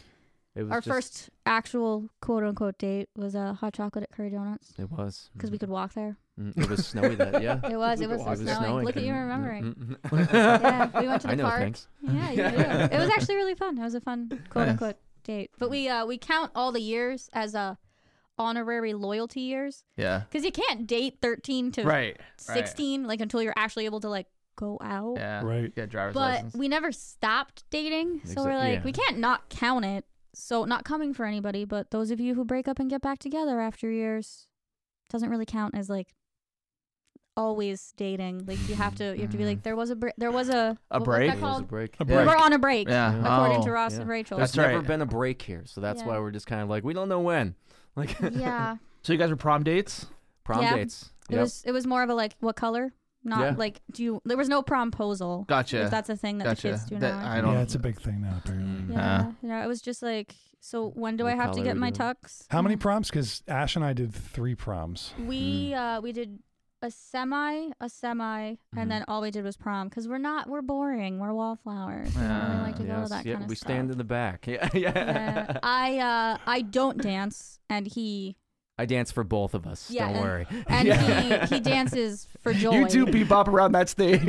It was Our just- first actual quote unquote date was a uh, hot chocolate at Curry Donuts It was because we could walk there. Mm, it was snowy that yeah. It was. It It was, was snowing. snowing. Look at you Mm, remembering. mm, mm, Yeah, we went to the I know park. things. Yeah, you do. It was actually really fun. It was a fun quote Nice. unquote date. But we uh we count all the years as a honorary loyalty years Yeah. because you can't date thirteen to Right. sixteen like until you're actually able to like go out. Yeah. Right. Yeah. Driver's But license. we never stopped dating, so Exa- we're like yeah. we can't not count it. So not coming for anybody, but those of you who break up and get back together after years doesn't really count as like always dating. Like you have to, you have to be like, there was a, br- there was a, A what was break? that It was a called? break. A We break. were on a break, Yeah. according Oh. to Ross Yeah. and Rachel. That's There's never right. been a break here, so that's Yeah. why we're just kind of like we don't know when. Like Yeah, So you guys were prom dates? prom Yeah. dates. it Yep. was, it was more of a like, what color? Not Yeah. like, do you? There was no promposal. Gotcha. If that's a thing that Gotcha. the kids do That- now. I don't- Yeah, it's a big thing now, apparently. Mm. Yeah, you know, it was just like, so when do What I have to color get we my doing? tux? How many proms? Because Ash and I did three proms. We uh we did a semi, a semi, Mhm. and then all we did was prom because we're not we're boring. We're wallflowers. We don't really Yeah. like to go to Yes, that yeah, kind of we stuff. stand in the back. Yeah, yeah. Yeah. I uh I don't dance, and he I dance for both of us. Yeah, Don't and- worry. and Yeah. he he dances for joy. You do bebop around that stage.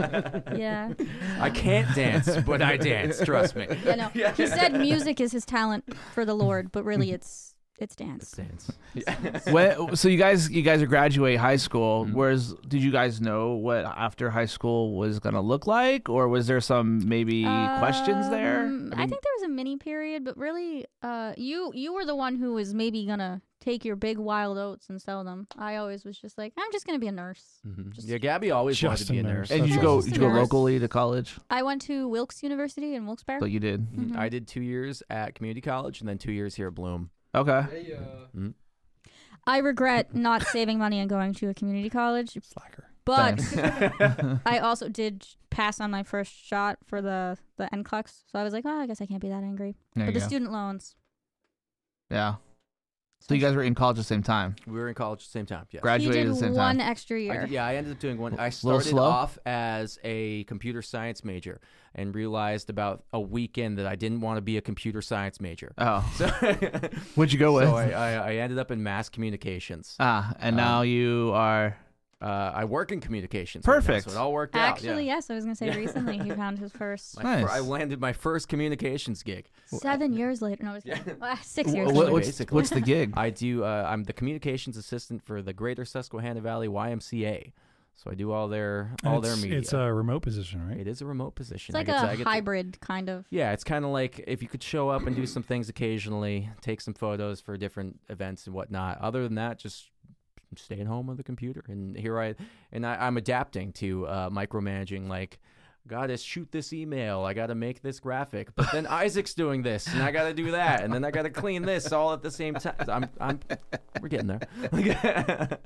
Yeah. I can't dance, but I dance. Trust me. Yeah. No. He said music is his talent for the Lord, but really it's it's dance. Dance. when, so you guys, you guys are graduate high school. Mhm. Whereas, did you guys know what after high school was gonna look like, or was there some maybe questions there? Um, I, mean- think there was a mini period, but really, uh, you you were the one who was maybe gonna take your big wild oats and sell them. I always was just like, I'm just gonna be a nurse. Mhm. Just- Yeah, Gabby always wanted Just to be a a nurse. nurse. And did you That's go? just Did a you go nurse. locally to college? I went to Wilkes University in Wilkes-Barre. So you did. Mhm. Mhm. I did two years at community college and then two years here at Bloom. Okay. Hey, uh, Mhm. I regret not saving money and going to a community college, Slacker. but Thanks. I also did pass on my first shot for the the N C L E X, so I was like, oh, I guess I can't be that angry. There but you the go. student loans. Yeah. So you guys were in college at the same time. We were in college at the same time. Yes. He Graduated did at the same one time. extra I year. did- yeah, I ended up doing one. I little started slow? off as a computer science major and realized about a week in that I didn't want to be a computer science major. Oh, So, what'd you go with? so I, I, I ended up in mass communications. ah, and Um, now you are. Uh, I work in communications. right now, Perfect. so it all worked out. Actually, yeah. yes, I was gonna say recently he found his first. My fir- Nice. I landed my first communications gig. Seven years later. No, I was kidding. Ah, six Wh- years what- later. what's, basically. what's the gig? I do. Uh, I'm the communications assistant for the Greater Susquehanna Valley Y M C A. So I do all their all their it's, media. it's a remote position, right? It is a remote position. It's I like get to- I a get to- hybrid kind of. Yeah, it's kind of like if you could show up and do some things occasionally, take some photos for different events and whatnot. Other than that, just staying home on the computer. And here I and I, I'm adapting to uh, micromanaging. Like, gotta shoot this email. I gotta make this graphic. But then Isaac's doing this, and I gotta do that, and then I gotta clean this all at the same time. I'm, I'm, we're getting there.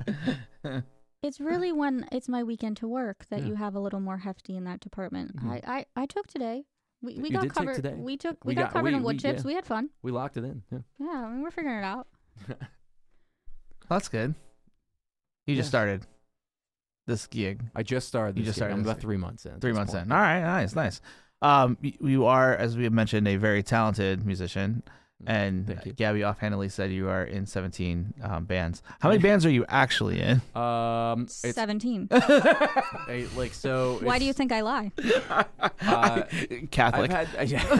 It's really when it's my weekend to work that Yeah. you have a little more hefty in that department. Mhm. I, I, I took today. We, we You got did take covered. today? We took we, We got, got- covered we- in wood we- chips. yeah. We had fun. We locked it in. Yeah. Yeah, I mean, we're figuring it out. That's good. You just Yes. started this gig. I just started. You This just year. started I'm this about three months in. at Three this months point. in. All right, nice, nice. Um, y- you are, as we have mentioned, a very talented musician, and Thank you. Gabby offhandedly said you are in seventeen um, bands. How many bands are you actually in? Um, it's Seventeen. a, like so. Why do you it's- think I lie? Uh, Catholic. I've had. Uh, yeah.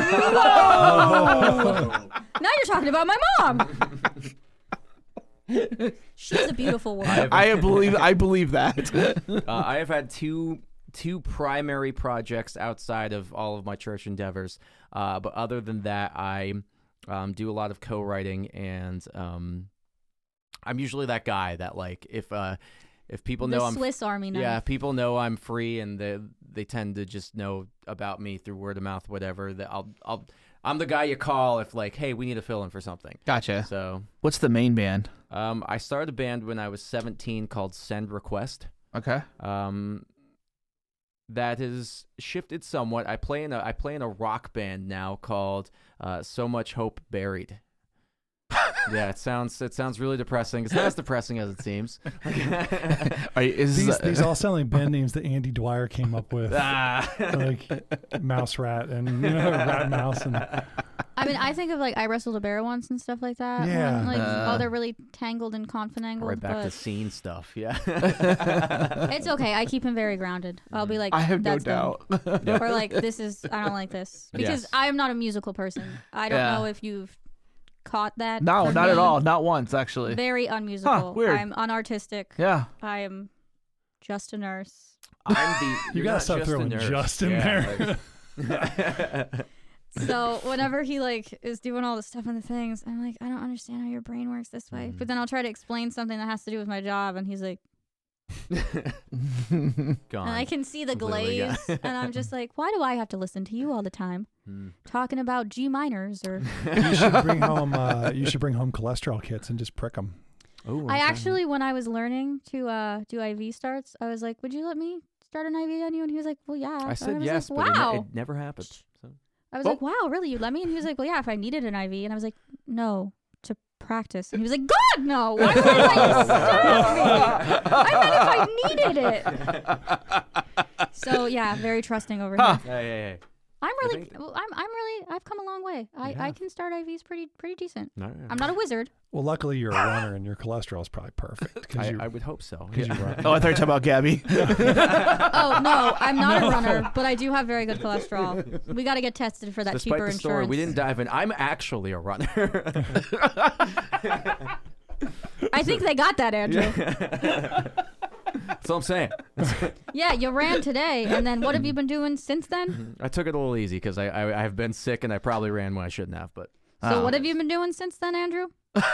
Now you're talking about my mom. She's a beautiful woman. I've- I believe. I believe that. uh, I have had two two primary projects outside of all of my church endeavors. Uh, but other than that, I um, do a lot of co-writing, and um, I'm usually that guy that like if uh, if people the know I'm Swiss Army knife. yeah, if people know I'm free and they they tend to just know about me through word of mouth, whatever. That I'll I'll I'm the guy you call if like, hey, we need a fill in for something. Gotcha. So What's the main band? um, I started a band when I was seventeen called Send Request. Okay. Um, that has shifted somewhat. I play in a I play in a rock band now called uh, So Much Hope Buried. Yeah, it sounds it sounds really depressing. It's not as depressing as it seems. Are you, is These, uh, these all sound like band names that Andy Dwyer came up with, Ah. like Mouse Rat and you know Rat Mouse and I mean, I think of like I wrestled a bear once and stuff like that. Yeah. when, like Uh. oh, they're really tangled and confangled. Right back to but scene stuff. Yeah. it's okay. I keep him very grounded. I'll be like, I have no "That's them." doubt. Or like, this is I don't like this because Yes. I am not a musical person. I don't Yeah. know if you've caught that. No, from not at me. all. Not once, actually. Very unmusical. weird. I'm unartistic. Yeah. I am just a nurse. I'm the. you you're gotta not stop just a throwing nurse. just in Yeah, there. like- So whenever he like is doing all the stuff and the things, I'm like, I don't understand how your brain works this way. Mhm. But then I'll try to explain something that has to do with my job, and he's like, Gone. And I can see the Completely glaze, gone. and I'm just like, why do I have to listen to you all the time Mm. talking about G minors? Or You should bring home. Uh, you should bring home cholesterol kits and just prick them. Oh, I okay. actually, when I was learning to uh, do I V starts, I was like, would you let me start an I V on you? And he was like, well, yeah. I And said was yes, like, but it, ne- wow. it never happened. So. I was Oh. like, wow, really? You let me? And he was like, well, yeah, if I needed an I V. And I was like, no, to practice. And he was like, God, no. Why would I stop me? I meant if I needed it. So, yeah, very trusting over Huh. here. Hey, hey, hey. I'm really, think- well, I'm, I'm really, I've come a long way. I, You I have. can start I Vs pretty, pretty decent. No, no, I'm not a wizard. Well, luckily you're a runner and your cholesterol is probably perfect because I, you I would hope so. because Yeah. you run. Oh, I thought you were talking about Gabby. Oh no, I'm not a runner, but I do have very good cholesterol. We got to get tested for that Despite cheaper the story, insurance. we didn't dive in. I'm actually a runner. I think they got that, Andrew. That's all I'm saying. Yeah, you ran today, and then what have you been doing since then? I took it a little easy because I, I I've been sick and I probably ran when I shouldn't have, but So Oh. what have you been doing since then, Andrew?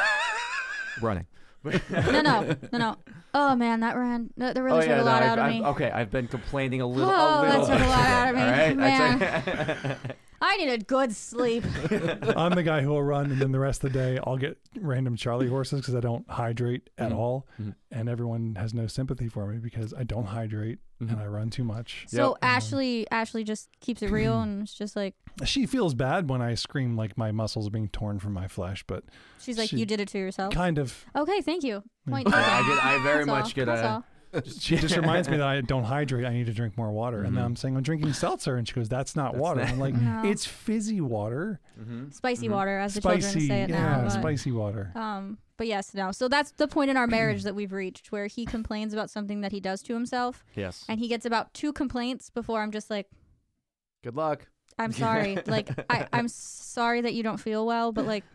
running. No, no, no, no. Oh man, that ran. That, that really oh took yeah, a lot no, out I've, of I've, me. okay. I've been complaining a little. Oh, a that little took a bit. lot out of me, All right, man. man. I needed good sleep. I'm the guy who will run, and then the rest of the day I'll get random Charlie horses because I don't hydrate at Mhm. all, Mhm. and everyone has no sympathy for me because I don't hydrate Mhm. and I run too much. So Yep. Ashley, Ashley just keeps it real, and it's just like She feels bad when I scream like my muscles are being torn from my flesh, but she's like, She- you did it to yourself. kind of. Okay, thank you. Point Yeah. taken. I get. I very That's all. much get That's a. all. She just reminds me that I don't hydrate. I need to drink more water. And then Mhm. I'm saying I'm drinking seltzer, and she goes, "That's not That's water." not- I'm like, No. "It's fizzy water, Mhm. Spicy Mhm. water, as the spicy, children say it yeah, now. But, spicy water." um, but yes, no. So that's the point in our marriage that we've reached, where he complains about something that he does to himself, Yes. and he gets about two complaints before I'm just like, Good luck. I'm sorry. Like, I, I'm sorry that you don't feel well, but like,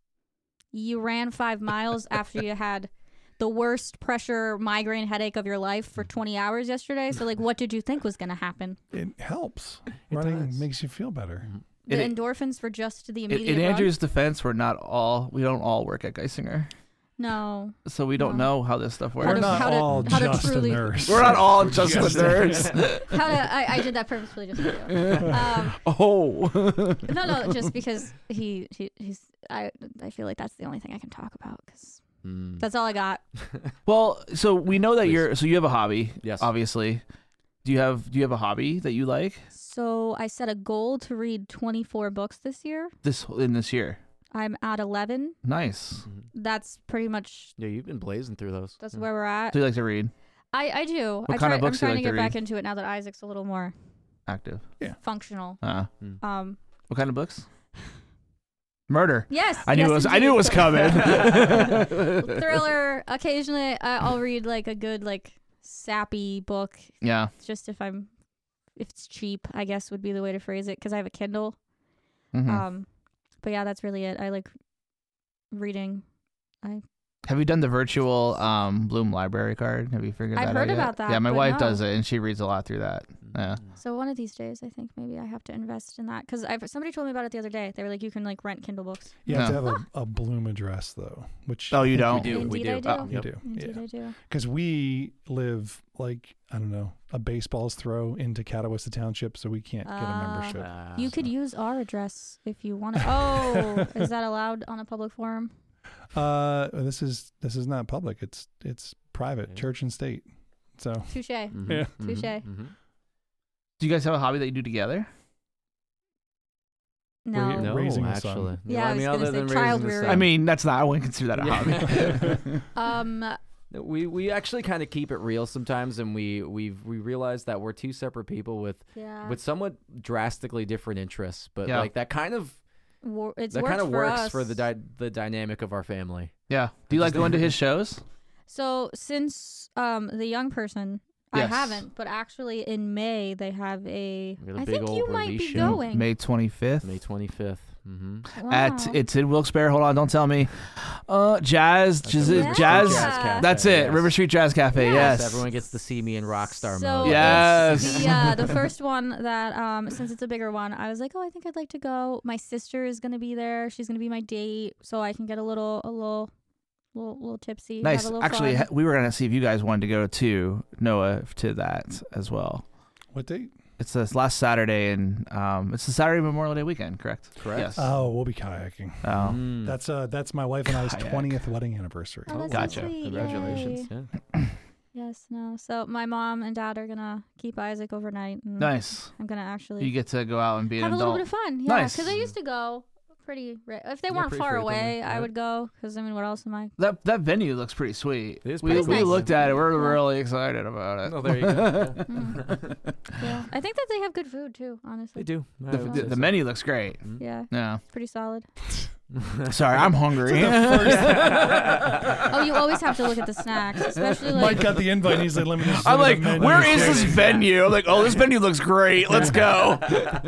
you ran five miles after you had the worst pressure migraine headache of your life for twenty hours yesterday. So like, what did you think was going to happen? It helps. Running does. makes you feel better. The In- endorphins for just the In, immediate in run? Andrew's defense, we're not all we don't all work at Geisinger, No. so we don't No. know how this stuff How works. We're to- not how to- all how to just truly- a nurse. We're not all just the Just- nerds. How to? I, I did that purposefully just for you. Um, Oh. no, no, just because he, he he's. I I feel like that's the only thing I can talk about because Mm. that's all I got. Well, so we know that Please. you're so you have a hobby. Yes. Obviously. Do you have do you have a hobby that you like So I set a goal to read twenty-four books this year. this in this year? I'm at eleven. Nice. Mhm. That's pretty much Yeah, you've been blazing through those. that's Yeah. where we're at. Do you like to read? I I do. What I kind try, of books do I'm you trying like to to get back read? into it now that Isaac's a little more Active. functional. Uh, Um. what kind of books? Murder. Yes. I knew yes, it was I indeed. knew it was coming. Thriller. Occasionally, I, I'll read like a good like sappy book. Yeah. Just if I'm, if it's cheap, I guess would be the way to phrase it because I have a Kindle. Mhm. Um, but yeah, that's really it. I like reading. Have you done the virtual um, Bloom library card? Have you figured I've that heard out yet? about that, Yeah, my but wife no. does it, and she reads a lot through that. Yeah. So one of these days, I think maybe I have to invest in that because somebody told me about it the other day. They were like, you can like rent Kindle books. You have to No. have a, a Bloom address though, which Oh, you I think don't? We do. Indeed, we do. I do. Oh, You Yep. do, Indeed, yeah. I do. Because we live like I don't know a baseball's throw into Catawissa Township, so we can't get a Ah. membership. Ah, You could so. use our address if you want to. Oh, is that allowed on a public forum? Uh, this is this is not public. It's it's private, Yeah. church and state. So Touche. Mhm, Yeah. mhm, Touche. mhm. Do you guys have a hobby that you do together? No. Ra- No, raising a actually. son. Yeah, I I was mean, gonna other say than child raising a rearing. son. I mean, that's not. I wouldn't consider that a Yeah. hobby. Um. No, We we actually kind of keep it real sometimes, and we we we realize that we're two separate people with Yeah. with somewhat drastically different interests, but Yeah. like that kind of Wor- it's that worked kind of for works us. for the dy- the dynamic of our family. Yeah. Do you like Just- going to his shows? So since um the young person, I Yes. haven't, but actually in May they have a. We got a I big think old you might release be show. going. May twenty-fifth. May twenty-fifth. Mm-hmm. Wow. At it's in Wilkes-Barre. Hold on, don't tell me. Uh, jazz, That's jazz, a River jazz. Street Jazz Cafe, That's it. yes. River Street Jazz Cafe. Yes. Yes. Everyone gets to see me in rock star So mode. Yes. it's the uh, the first one that um since it's a bigger one, I was like, oh, I think I'd like to go. My sister is gonna be there. She's gonna be my date, so I can get a little a little little, little tipsy. Nice. Have a little Actually, fun. ha- we were gonna see if you guys wanted to go to Noah to that as well. What date? It's this last Saturday, and um, it's the Saturday Memorial Day weekend, correct? Correct. Yes. Oh, we'll be kayaking. Oh. Mm. That's uh, that's my wife and I's Kayak. twentieth wedding anniversary. Oh, that's Gotcha. so sweet. Congratulations. Yay. Yeah. Yes, no. So my mom and dad are gonna keep Isaac overnight, and Nice. I'm gonna actually You get to go out and be have an a little adult. bit of fun. Yeah, Nice. because I used to go pretty. Ra- if they Yeah, weren't pretty far frequently, away, I yeah. would go. Because I mean, what else am I? That that venue looks pretty sweet. It is we pretty we cool. looked at it. We're Yeah. really excited about it. Oh, there you go. Yeah. Mm. Yeah, I think that they have good food too. Honestly, They do. I The, would the, say the so. menu looks great. Mm. yeah, Yeah. pretty solid. Sorry, I'm hungry. Oh, you always have to look at the snacks, especially like. Mike got the invite. And he's like, "Let me just." I'm look at like, the menu where and is shit." this venue? I'm like, oh, this venue looks great. Let's go.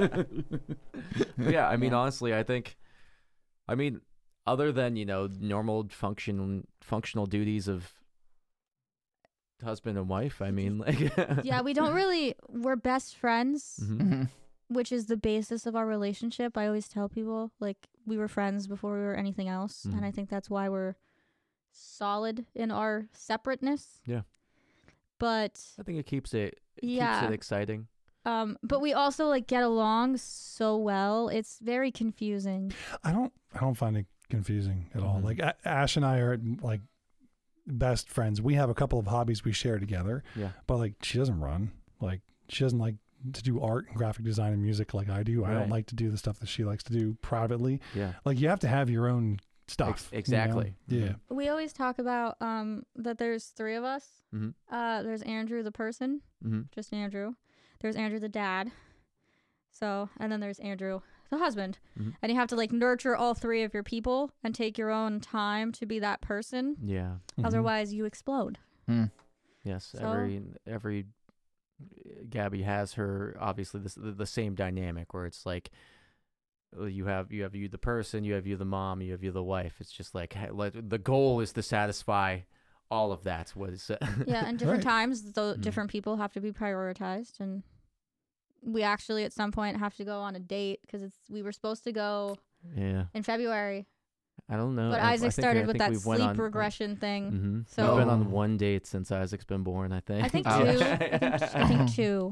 Yeah, I mean, Yeah. honestly, I think, I mean, other than you know normal function functional duties of husband and wife, I mean, like, Yeah, we don't really. We're best friends, Mhm. Mhm. which is the basis of our relationship. I always tell people like we were friends before we were anything else, Mhm. and I think that's why we're solid in our separateness. Yeah. But I think it keeps it, it yeah, keeps it exciting. um, but we also like get along so well. It's very confusing. I don't. I don't find it confusing at all. Mhm. Like A- Ash and I are like best friends. We have a couple of hobbies we share together. Yeah. But like, she doesn't run. Like, she doesn't like to do art and graphic design and music like I do. I don't Right. like to do the stuff that she likes to do privately. Yeah. Like, you have to have your own stuff. you know? exactly. Yeah. We always talk about um that there's three of us. Mhm. Uh, there's Andrew the person, Mm-hmm. just Andrew. There's Andrew the dad. So, and then there's Andrew the husband. Mhm. And you have to like nurture all three of your people and take your own time to be that person. Yeah. Mhm. Otherwise, you explode. Hmm. Yes. So- Every every Gabby has her obviously this, the the same dynamic where it's like uh, you have you have you the person, you have you the mom, you have you the wife. It's just like, hey, like the goal is to satisfy all of that. What is it? Yeah, and different Right. times, the Mm. different people have to be prioritized. And we actually, at some point, have to go on a date because it's we were supposed to go Yeah. in February, I don't know. but I- I Isaac think- started I with think that we've went sleep on- regression thing. Mm-hmm. So- We've been Oh. on one date since Isaac's been born. I think. I think two. Ouch. I think, I think two.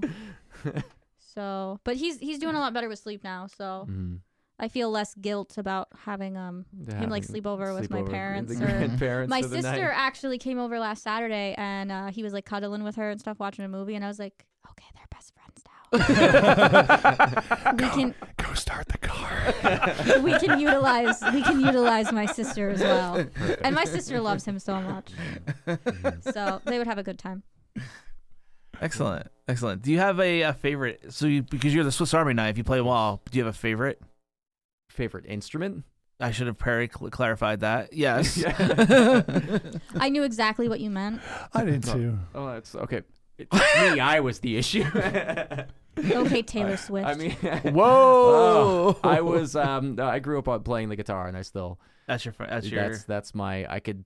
So, but he's he's doing a lot better with sleep now. So Mhm. I feel less guilt about having um him like Having sleep over with my sleepover parents the or- grandparents my for the sister night. actually came over last Saturday and uh, he was like cuddling with her and stuff, watching a movie, and I was like, okay, they're best friends now. we Go, can go start the car. we can utilize we can utilize my sister as well, and my sister loves him so much, so they would have a good time. Excellent, excellent. Do you have a, a favorite? So, you, because you're the Swiss Army knife, you play them all. Do you have a favorite? Favorite instrument? I should have very cl- clarified that. Yes. I knew exactly what you meant. I did No. too. Oh, that's okay. It's me. I was the issue. Okay, Taylor Swift. I mean, Whoa. oh, I was. Um, I grew up on playing the guitar, and I still. That's your. fr- That's your. That's that's my. I could.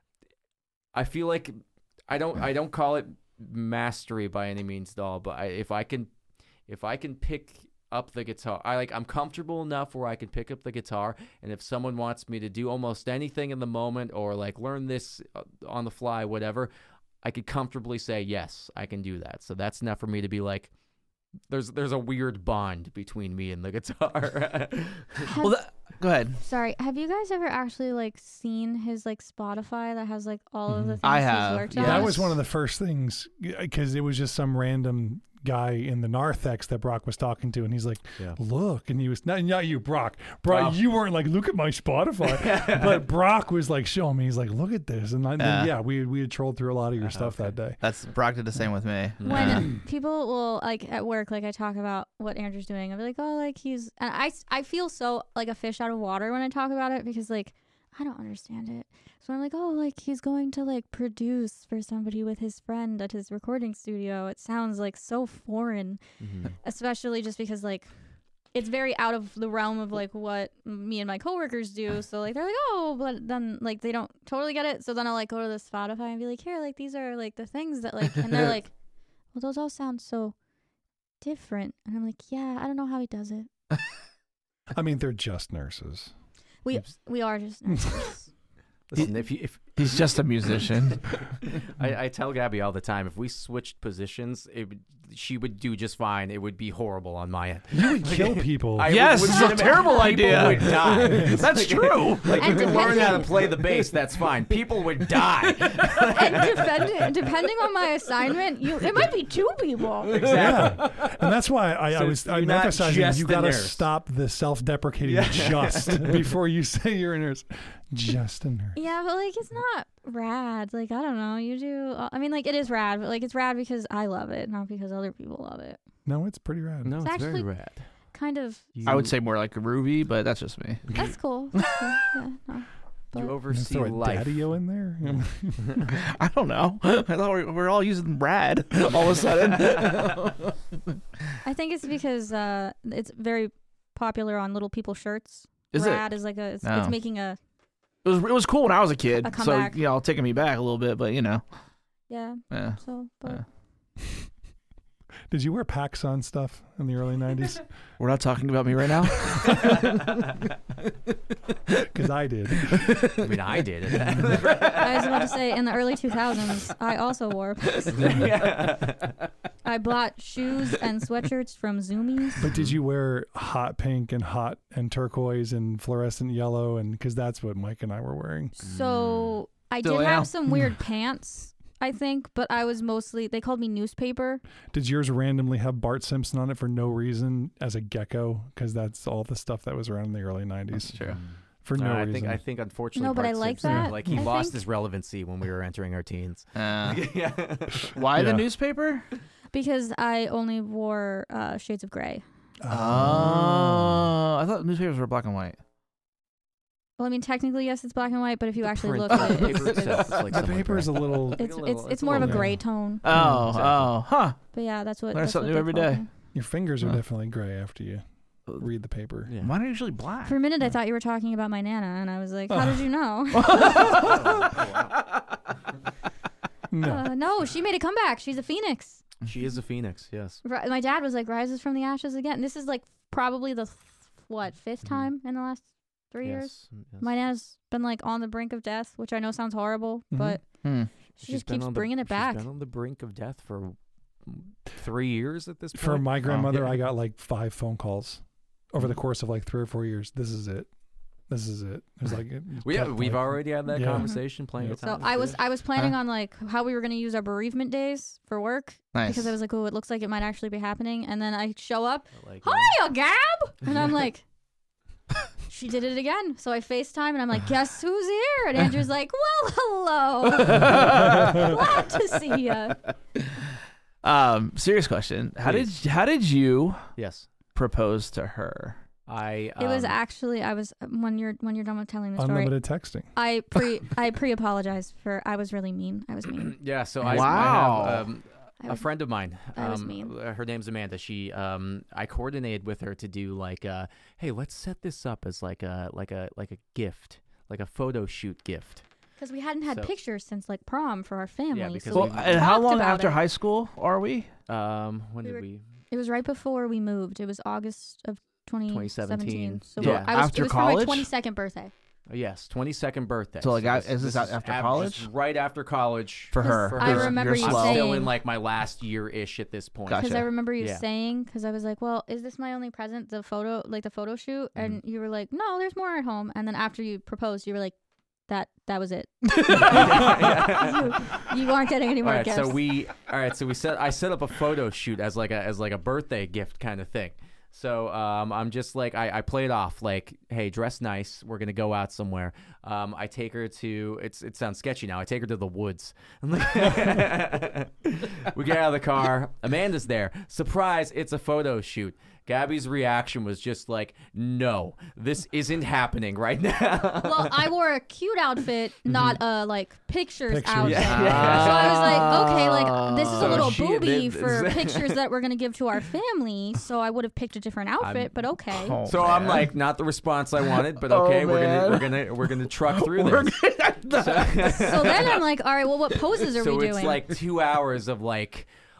I feel like I don't. I don't call it mastery by any means at all. But I, if I can, if I can pick up the guitar, I like. I'm comfortable enough where I can pick up the guitar, and if someone wants me to do almost anything in the moment, or like learn this uh, on the fly, whatever, I could comfortably say yes, I can do that. So that's enough for me to be like. There's there's a weird bond between me and the guitar. Has- Well, that, go ahead. Sorry, have you guys ever actually like seen his like Spotify that has like all of the things I he's have, worked yeah. on? That was one of the first things because it was just some random guy in the narthex that Brock was talking to, and he's like, Yeah. "Look," and he was not not you, Brock. Brock, Oh. you weren't like, "Look at my Spotify," but Brock was like, "Show me." He's like, "Look at this," and I, then, Yeah. yeah, we we had trolled through a lot of your Uh, stuff okay. that day. That's Brock did the same with me. When people will like at work, like I talk about what Andrew's doing, I'll be like, oh, like he's, and I, I feel so like a fish out of water when I talk about it because like I don't understand it. So I'm like, oh, like he's going to like produce for somebody with his friend at his recording studio. It sounds like so foreign, Mhm. especially just because like it's very out of the realm of like what me and my coworkers do. So like they're like, oh, but then like they don't totally get it. So then I'll like go to the Spotify and be like, here, like these are like the things that like, and they're like, well, those all sound so different. And I'm like, yeah, I don't know how he does it. I mean, they're just nurses. We we are just nurses. Listen, if you if He's just a musician. I, I tell Gabby all the time, if we switched positions, it would, she would do just fine. It would be horrible on my end. You would kill people. I Yes, would this is a legitimate- terrible people idea. Would die. That's true. Like And you can learn how to depending- play the bass. That's fine. People would die. And depending depending on my assignment, you it might be two people. Exactly. Yeah, and that's why I, I So was you're I'm not emphasizing just you the got to nurse. stop the self-deprecating just before you say you're a nurse. Just a nurse. Yeah, but like it's not rad. Like I don't know. You do. I mean, like it is rad, but like it's rad because I love it, not because other people love it. No, it's pretty rad. No, It's it's, actually- very rad. Kind of. I would say more like a Ruby, but that's just me. That's cool. That's cool. Yeah, no. You But- Let's oversee throw a life. daddy-o in there. I don't know. I thought we we're all using rad all of a sudden. I think it's because uh, it's very popular on little people shirts. Is it? Rad is like a. It's, No. it's making a. It was it was cool when I was a kid. A so comeback. you know, taking me back a little bit, but you know, Yeah. yeah. So, but Yeah. Did you wear PacSun stuff in the early nineties? We're not talking about me right now. Because I did. I mean, I did. I was about to say in the early two thousands, I also wore. I bought shoes and sweatshirts from Zoomies. But did you wear hot pink and hot and turquoise and fluorescent yellow? And because that's what Mike and I were wearing. So I Still did am. have some weird pants, I think, but I was mostly, they called me newspaper. Did yours randomly have Bart Simpson on it for no reason as a gecko? Because that's all the stuff that was around in the early nineties. True. For no Uh, I reason. think I think unfortunately. No, but Bart I like Simpson, that. Like he I lost think- his relevancy when we were entering our teens. Uh, yeah. why the Yeah. newspaper? Because I only wore uh, shades of gray. Oh, I thought newspapers were black and white. Well, I mean, technically, yes, it's black and white, but if you The actually print look on at the it, paper it's, itself it's, is like the somewhat paper is a gray. little. it's, a it's, little- it's it's a more of a little gray gray. tone. Oh, exactly. oh, huh. But yeah, that's what. Learn that's what something they new every call day. me. Your fingers are Huh. definitely gray after you read the paper. Yeah. Mine are usually black. For a minute, I thought you were talking about my Nana, and I was like, how did you know? No. uh, no, she made a comeback. She's a phoenix. She is a phoenix. Yes. Ri- My dad was like, rises from the ashes again. This is like probably the, th- what, fifth Mhm. time in the last three years? Yes. yes. My Nana's been like on the brink of death, which I know sounds horrible, Mhm. but Hmm. she She's just been keeps on the- bringing it back. She's been on the brink of death for three years at this point. For my grandmother, yeah. I got like five phone calls over the Mhm. course of like three or four years. This is it. This is it. It was like it We have, kept, we've like- already had that Yeah. conversation plenty Yep. of So times. I was yeah. I was planning Huh? on like how we were gonna use our bereavement days for work Nice. because I was like, oh, it looks like it might actually be happening, and then I show up, Like, hiya, Gab, and I'm like, she did it again. So I FaceTime and I'm like, guess who's here? And Andrew's like, well, hello, glad to see you. Um, serious question. How did Please. how did you yes. propose to her? I. It was um, actually I was when you're when you're done with telling the story. unlimited texting. I pre I pre apologized for I was really mean. I was mean. Yeah. So I, Wow. I have um, I a was- friend of mine. I was um, mean. uh, Her name's Amanda. She. Um. I coordinated with her to do like, uh, hey, let's set this up as like a like a like a gift, like a photo shoot gift. Because we hadn't had So- pictures since like prom for our family. because so Well, we we- and how talked long about after it. high school are we? Um. When We did were- we? It was right before we moved. It was August of twenty seventeen. twenty seventeen. So Yeah. I was, After it was college? for my twenty-second birthday. Oh, yes, twenty-second birthday. So, like, I- this- is this this after av- college? just right after college For her. For I her. remember You're you slow. I'm still in saying- like my last year-ish at this point. Gotcha. Because I remember you Yeah. saying, because I was like, well, is this my only present, the photo, like the photo shoot? Mm-hmm. And you were like, no, there's more at home. And then after you proposed, you were like, that that was it. you, you aren't getting any All more right, gifts. so we all right, so we set I set up a photo shoot as like a as like a birthday gift kind of thing. So um, I'm just like I, I play it off like, hey, dress nice. We're gonna go out somewhere. Um, I take her to it's it sounds sketchy now. I take her to the woods. We get out of the car. Amanda's there. Surprise! It's a photo shoot. Gabby's reaction was just like, no, this isn't happening right now. Well, I wore a cute outfit, not a like pictures, Pictures. outfit. Mm-hmm. Yeah. So I was like, okay, like this is a So little she- booby this- for pictures that we're gonna give to our family. So I would have picked a different outfit, I'm- but okay. Oh, So I'm man. like, not the response I wanted, but Oh, okay, we're man. gonna we're gonna we're gonna truck through We're this. gonna- So then I'm like, all right, well, what poses are so we it's doing? like two hours of like,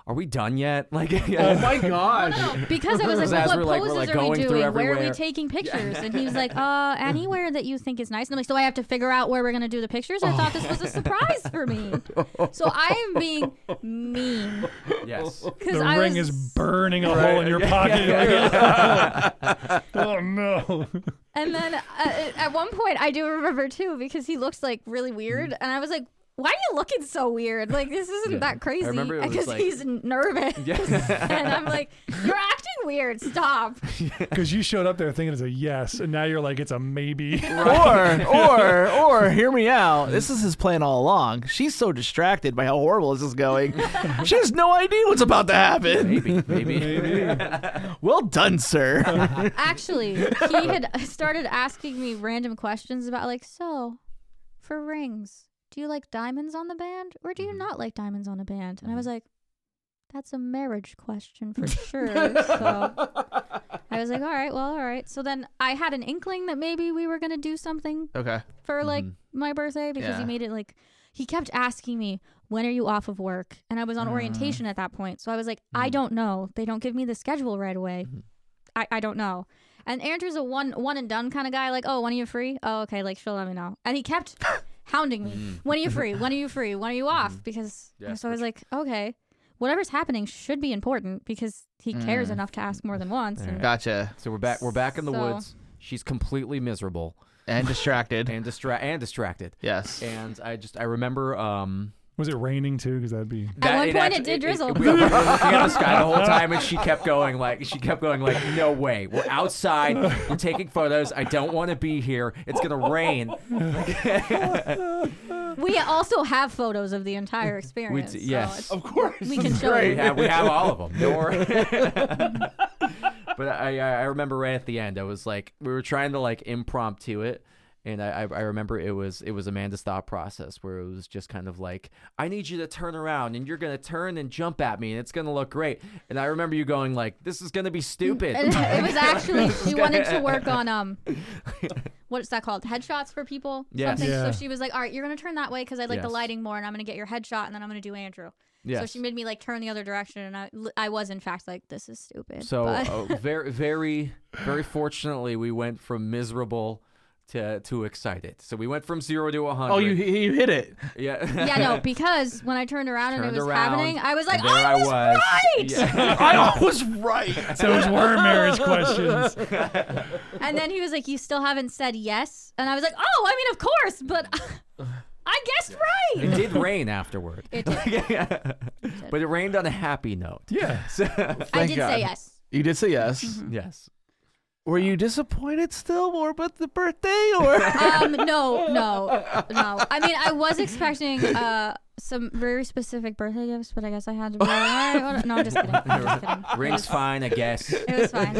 "Are we done yet?" Like, Oh my gosh. No, because I was like, As well, what we're, like- we're, poses like, are we going through doing? Where are we everywhere. taking pictures? And he was like, uh, anywhere that you think is nice. And I'm like, so I have to figure out where we're going to do the pictures? I thought this was a surprise for me. So I am being mean. yes. Because The I ring was, is burning a hole in your pocket. Oh no. And then uh, at one point, I do remember too, because he looks like really weird. And I was like, why are you looking so weird? Like, this isn't Yeah. that crazy. remember it was Because like- he's nervous. Yeah. And I'm like, you're acting weird. Stop. Because you showed up there thinking it's a yes, and now you're like it's a maybe. Or, or, or, hear me out. This is his plan all along. She's so distracted by how horrible this is going. She has no idea what's about to happen. Maybe, maybe. Well done, sir. Actually, he had started asking me random questions about, like, so, for rings, do you like diamonds on the band or do you not like diamonds on a band? And I was like, that's a marriage question for sure. So I was like, all right, well, all right. So then I had an inkling that maybe we were going to do something Okay. for like Mhm. my birthday because Yeah. he made it like, he kept asking me, when are you off of work? And I was on Uh. orientation at that point. So I was like, I don't know. They don't give me the schedule right away. I, I don't know. And Andrew's a one one and done kind of guy. Like, oh, when are you free? Oh, okay. Like, she'll let me know. And he kept hounding me. When are you free? When are you free? When are you off? Because Yes, so I was like, okay, whatever's happening should be important because he cares Mm. enough to ask more than once. And Gotcha. So we're back. We're back in the So- woods. She's completely miserable And distracted. and distra- and distracted. Yes. And I just I remember um Was it raining too? Because that'd be. At one point actu- it did drizzle. we were looking at the sky the whole time, and she kept going like she kept going like, no way, we're outside, we're taking photos. I don't want to be here. It's gonna rain. we also have photos of the entire experience. d- so yes. it's- Of course. we can show We you. have we have all of them. Don't worry. But I I remember right at the end, I was like, we were trying to like impromptu it. And I, I I remember it was it was Amanda's thought process where it was just kind of like, I need you to turn around and you're gonna turn and jump at me and it's gonna look great. And I remember you going like, this is gonna be stupid. And it was actually she wanted to work on um what's that called, headshots for people. Yes. Something. Yeah. So she was like, all right, you're gonna turn that way because I like the Yes. lighting more, and I'm gonna get your headshot, and then I'm gonna do Andrew. Yes. So she made me like turn the other direction, and I I was in fact like, this is stupid. So but- uh, very very very fortunately we went from miserable to to excited. So we went from zero to a hundred. Oh, you you hit it. yeah yeah, no, because when I turned around and Turned it was around, happening, I was like, and there I I was, was. right. Yeah. I was right. So it's were marriage questions. And then he was like, you still haven't said yes, and I was like, oh, I mean, of course, but I guessed It right. did rain afterward. It did. Yeah. But it rained on a happy note. Yeah. So, I Thank did God. say yes. You did say yes. Mm-hmm. yes. Were you disappointed still more about the birthday or? Um, no, no, no. I mean, I was expecting uh some very specific birthday gifts, but I guess I had to be like, all right, what- no, I'm just kidding. I'm just kidding. Ring's fine, I guess. It was fine.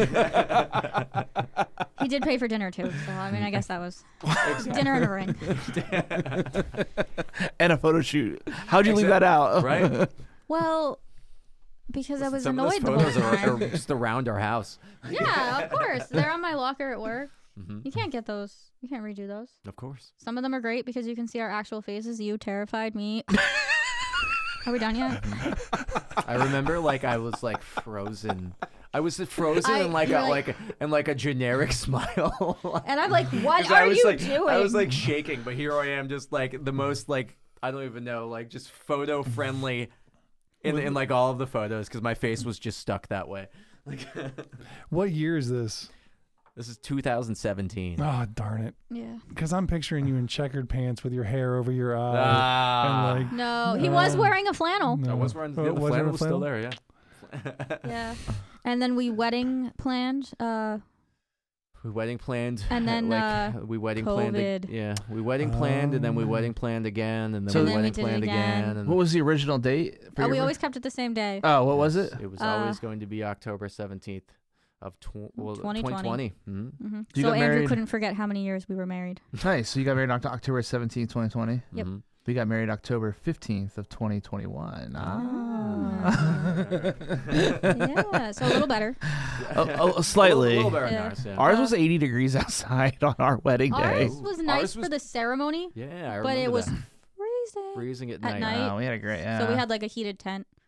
He did pay for dinner too, so I mean, I guess that was dinner and a ring. And a photo shoot. How'd you leave that out? Right? Well, because I was Some annoyed of the those whole photos are, time. are just around our house. Yeah, of course. They're on my locker at work. Mhm. You can't get those. You can't redo those. Of course. Some of them are great because you can see our actual faces. You terrified me. Are we done yet? I remember like I was like frozen. I was frozen I- in like a you're like, like- in like a generic smile. And I'm like, what 'Cause I are was you like, doing? I was like shaking, but here I am, just like the most like I don't even know, like just photo friendly in in like all of the photos because my face was just stuck that way. Like What year is this? this is two thousand seventeen. Oh, darn it. yeah. Because I'm picturing you in checkered pants with your hair over your eyes. Ah, and like, No, he was No. wearing a flannel. I no. was wearing Oh, yeah, the was it flannel a was still flannel? there, yeah. Yeah. And then we wedding planned. Uh, We wedding planned, And then, like uh, we wedding planned. ag- COVID. Yeah, we wedding planned, and then we Oh. wedding planned again, and then So we then we wedding did it planned again. again. and What was the original date? for oh, your we bir- always kept it the same day. Oh, what was it? It was Uh, always going to be October seventeenth of tw- well, twenty twenty. twenty twenty. Mm-hmm. hmm You So got Andrew married- couldn't forget how many years we were married. Nice. So you got married on Oct- October seventeenth, twenty twenty. Yep. Mm-hmm. We got married October fifteenth of twenty twenty-one. Ah. Yeah, so a little better. Oh, oh, slightly. A little, little better Yeah. than ours, yeah. Ours was eighty degrees outside on our wedding day. Ours was nice Ours for was- the ceremony, yeah, I but it remember was that. freezing. freezing at, at night. night. Oh, we had a great. Yeah. So we had like a heated tent.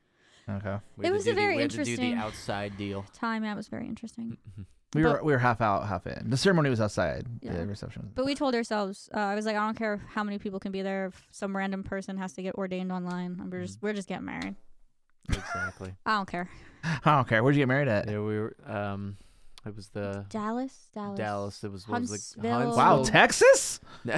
Okay. We It had to was do a the- very we had to do interesting- the outside deal. Time, yeah, it was very interesting. We were But- we were half out, half in. The ceremony was outside. Yeah. The reception. Was But we told ourselves, uh, I was like, I don't care how many people can be there. If some random person has to get ordained online, and we're just we're just getting married. Exactly. I don't care. I don't care. Where'd you get married at? Yeah, we were. Um, it was the Dallas, Dallas, Dallas. It was what was like Huntsville. Wow, Oh. Texas?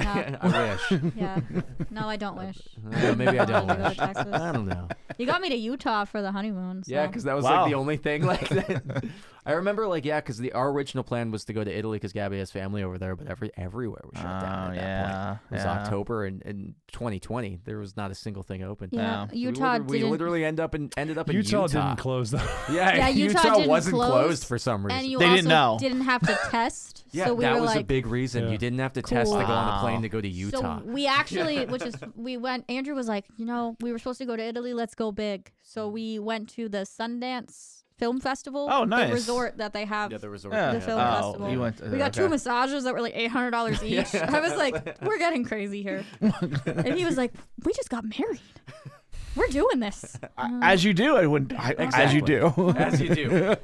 I wish. Yeah. No, I don't wish. Uh, maybe I I don't wanted to go wish. to Texas. I don't know. You got me to Utah for the honeymoon. So. Yeah, because that was Wow. like the only thing like that. I remember like yeah, because the our original plan was to go to Italy because Gabby has family over there, but every everywhere was shut down Oh, at that yeah. point. It was yeah. October in, in twenty twenty. There was not a single thing open. yeah, Yeah. We Utah liter- we didn't. literally end up in ended up in Utah, Utah. didn't close though. Yeah, Yeah, Utah didn't wasn't close, closed for some reason. and you They also didn't know. didn't have to test. yeah, so we that were was like, a big reason. Yeah. You didn't have to test to go on the Wow. plane to go to Utah. So we actually, which is, we went, Andrew was like, you know, we were supposed to go to Italy, let's go big. So we went to the Sundance Film Festival. Oh, nice. The resort that they have. yeah, the resort. Yeah. The film oh, festival. You went, We got two okay. massages that were like eight hundred dollars each. Yeah. I was like, we're getting crazy here. And he was like, we just got married. We're doing this. I- As you do. I wouldn't. I, As Exactly. you do. As you do.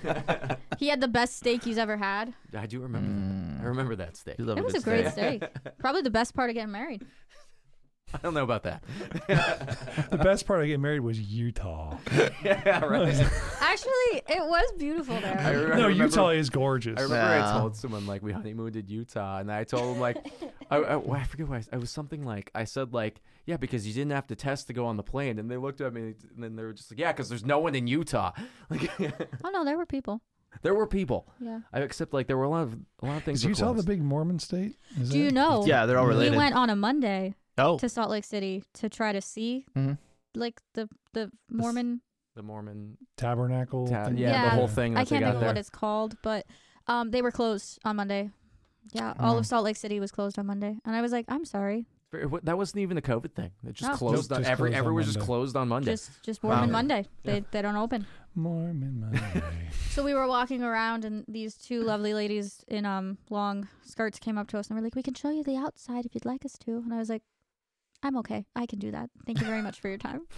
He had the best steak he's ever had. I do remember that. I remember that steak. You love It was a good great steak. steak. Probably the best part of getting married. I don't know about that. The best part of getting married was Utah. yeah, right. Actually, it was beautiful I there. remember, No, remember- Utah is gorgeous. I remember Yeah. I told someone like we honeymooned in Utah, and I told him like, I, I, well, I forget what I, I was something like I said like yeah because you didn't have to test to go on the plane, and they looked at me and then they were just like yeah because there's no one in Utah. Like Oh no, there were people. there were people, Yeah. I, except like there were a lot of a lot of things. Is were Utah the closed. big Mormon state? Is Do you that- know? Yeah, they're all related. We went on a Monday oh. to Salt Lake City to try to see Mhm. like the the Mormon. the Mormon? Tabernacle? Ta- thing? yeah, Yeah. the whole thing that I they can't got think of there. what it's called, but um, they were closed on Monday. Yeah, all Oh. of Salt Lake City was closed on Monday, and I was like, I'm sorry, It wa- That wasn't even a COVID thing. It just No. closed. Nope, on, just every closed on everywhere just Monday. closed on Monday. just just Mormon Wow. Monday. They Yeah. they don't open. Mormon Monday. So we were walking around, and these two lovely ladies in um long skirts came up to us, and were like, "We can show you the outside if you'd like us to." And I was like, "I'm okay. I can do that. Thank you very much for your time."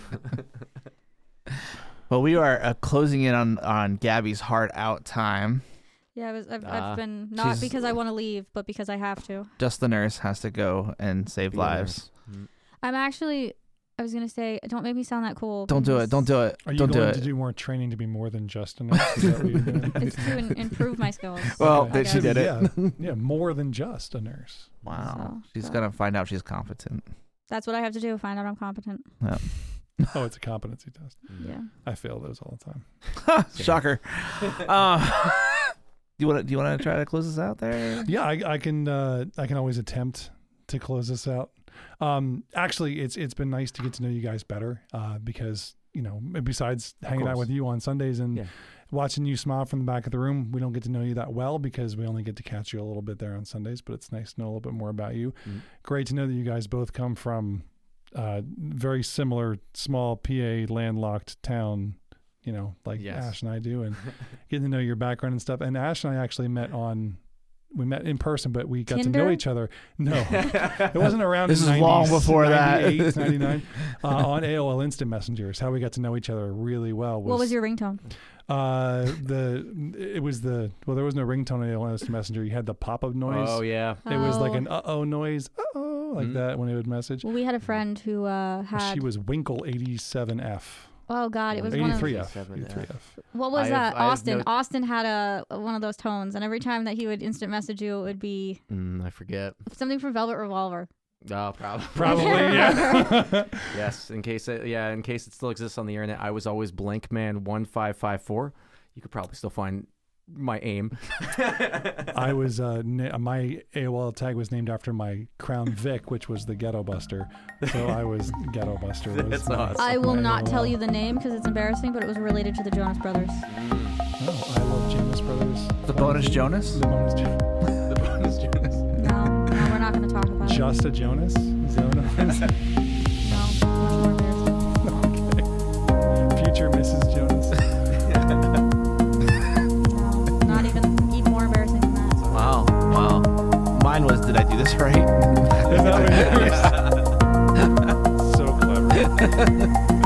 Well, we are uh, closing in on, on Gabby's heart out time. Yeah, I was, I've, Ah. I've been not She's- because I want to leave, but because I have to. Just the nurse has to go and save Be a lives. nurse. Mm. I'm actually. I was gonna say, don't make me sound that cool. Don't do it. Don't do it. Are you Don't do going it. to do more training to be more than just a nurse? Is that what you're doing? It's to in- improve my skills. Well, Okay. that she guess. did it. Yeah, yeah, more than just a nurse. Wow. So, She's so. going to find out she's competent. That's what I have to do. Find out I'm competent. Oh, it's a competency test. Mm. Yeah. I fail those all the time. Shocker. uh, do you want to do you want to try to close this out there? Yeah, I, I can. Uh, I can always attempt to close this out. Um, actually, it's it's been nice to get to know you guys better uh, because you know, besides hanging out course. with you on Sundays and Yeah. watching you smile from the back of the room, we don't get to know you that well because we only get to catch you a little bit there on Sundays. But it's nice to know a little bit more about you. Mhm. Great to know that you guys both come from uh, very similar small P A landlocked town. You know, like Yes. Ash and I do, and getting to know your background and stuff. And Ash and I actually met on. We met in person, but we got to know Tinder? each other. No, it wasn't around. This in is long nineties, before that. ninety-eight, ninety-nine uh, on A O L Instant Messenger is how we got to know each other really well. Was, What was your ringtone? uh the? It was the well. There was no ringtone on A O L Instant Messenger. You had the pop-up noise. Oh yeah. It was like Oh. an uh oh noise, uh oh, like Mhm. that when it would message. Well, we had a friend who uh, had. She was Winkle eighty-seven F. Oh God, it was one of. eighty-three F. eighty-seven eighty-three F. F. What was I that? have- I have Austin. no- Austin had a one of those tones, and every time that he would instant message you, it would be Mm, I forget. something from Velvet Revolver. Oh, probably. Probably, yeah. Yes, in case it, yeah, in case it still exists on the internet, I was always Blankman one five five four. You could probably still find my aim. I was uh, na- my A O L tag was named after my Crown Vic, which was the Ghetto Buster. So I was Ghetto Buster. Was That's my- awesome. I will my not A O L. tell you the name because it's embarrassing, but it was related to the Jonas Brothers. Oh, I love Jonas Brothers. The bonus Jonas? The bonus Jonas. The bonus Jonas. No, no, we're not going to talk about Just a Jonas. Is that what it was? it. No, much more embarrassing. Okay. Future Missus Jonas. No, not even even more embarrassing than that. Wow. Wow. Mine was, did I do this right? Is that what it is? So clever.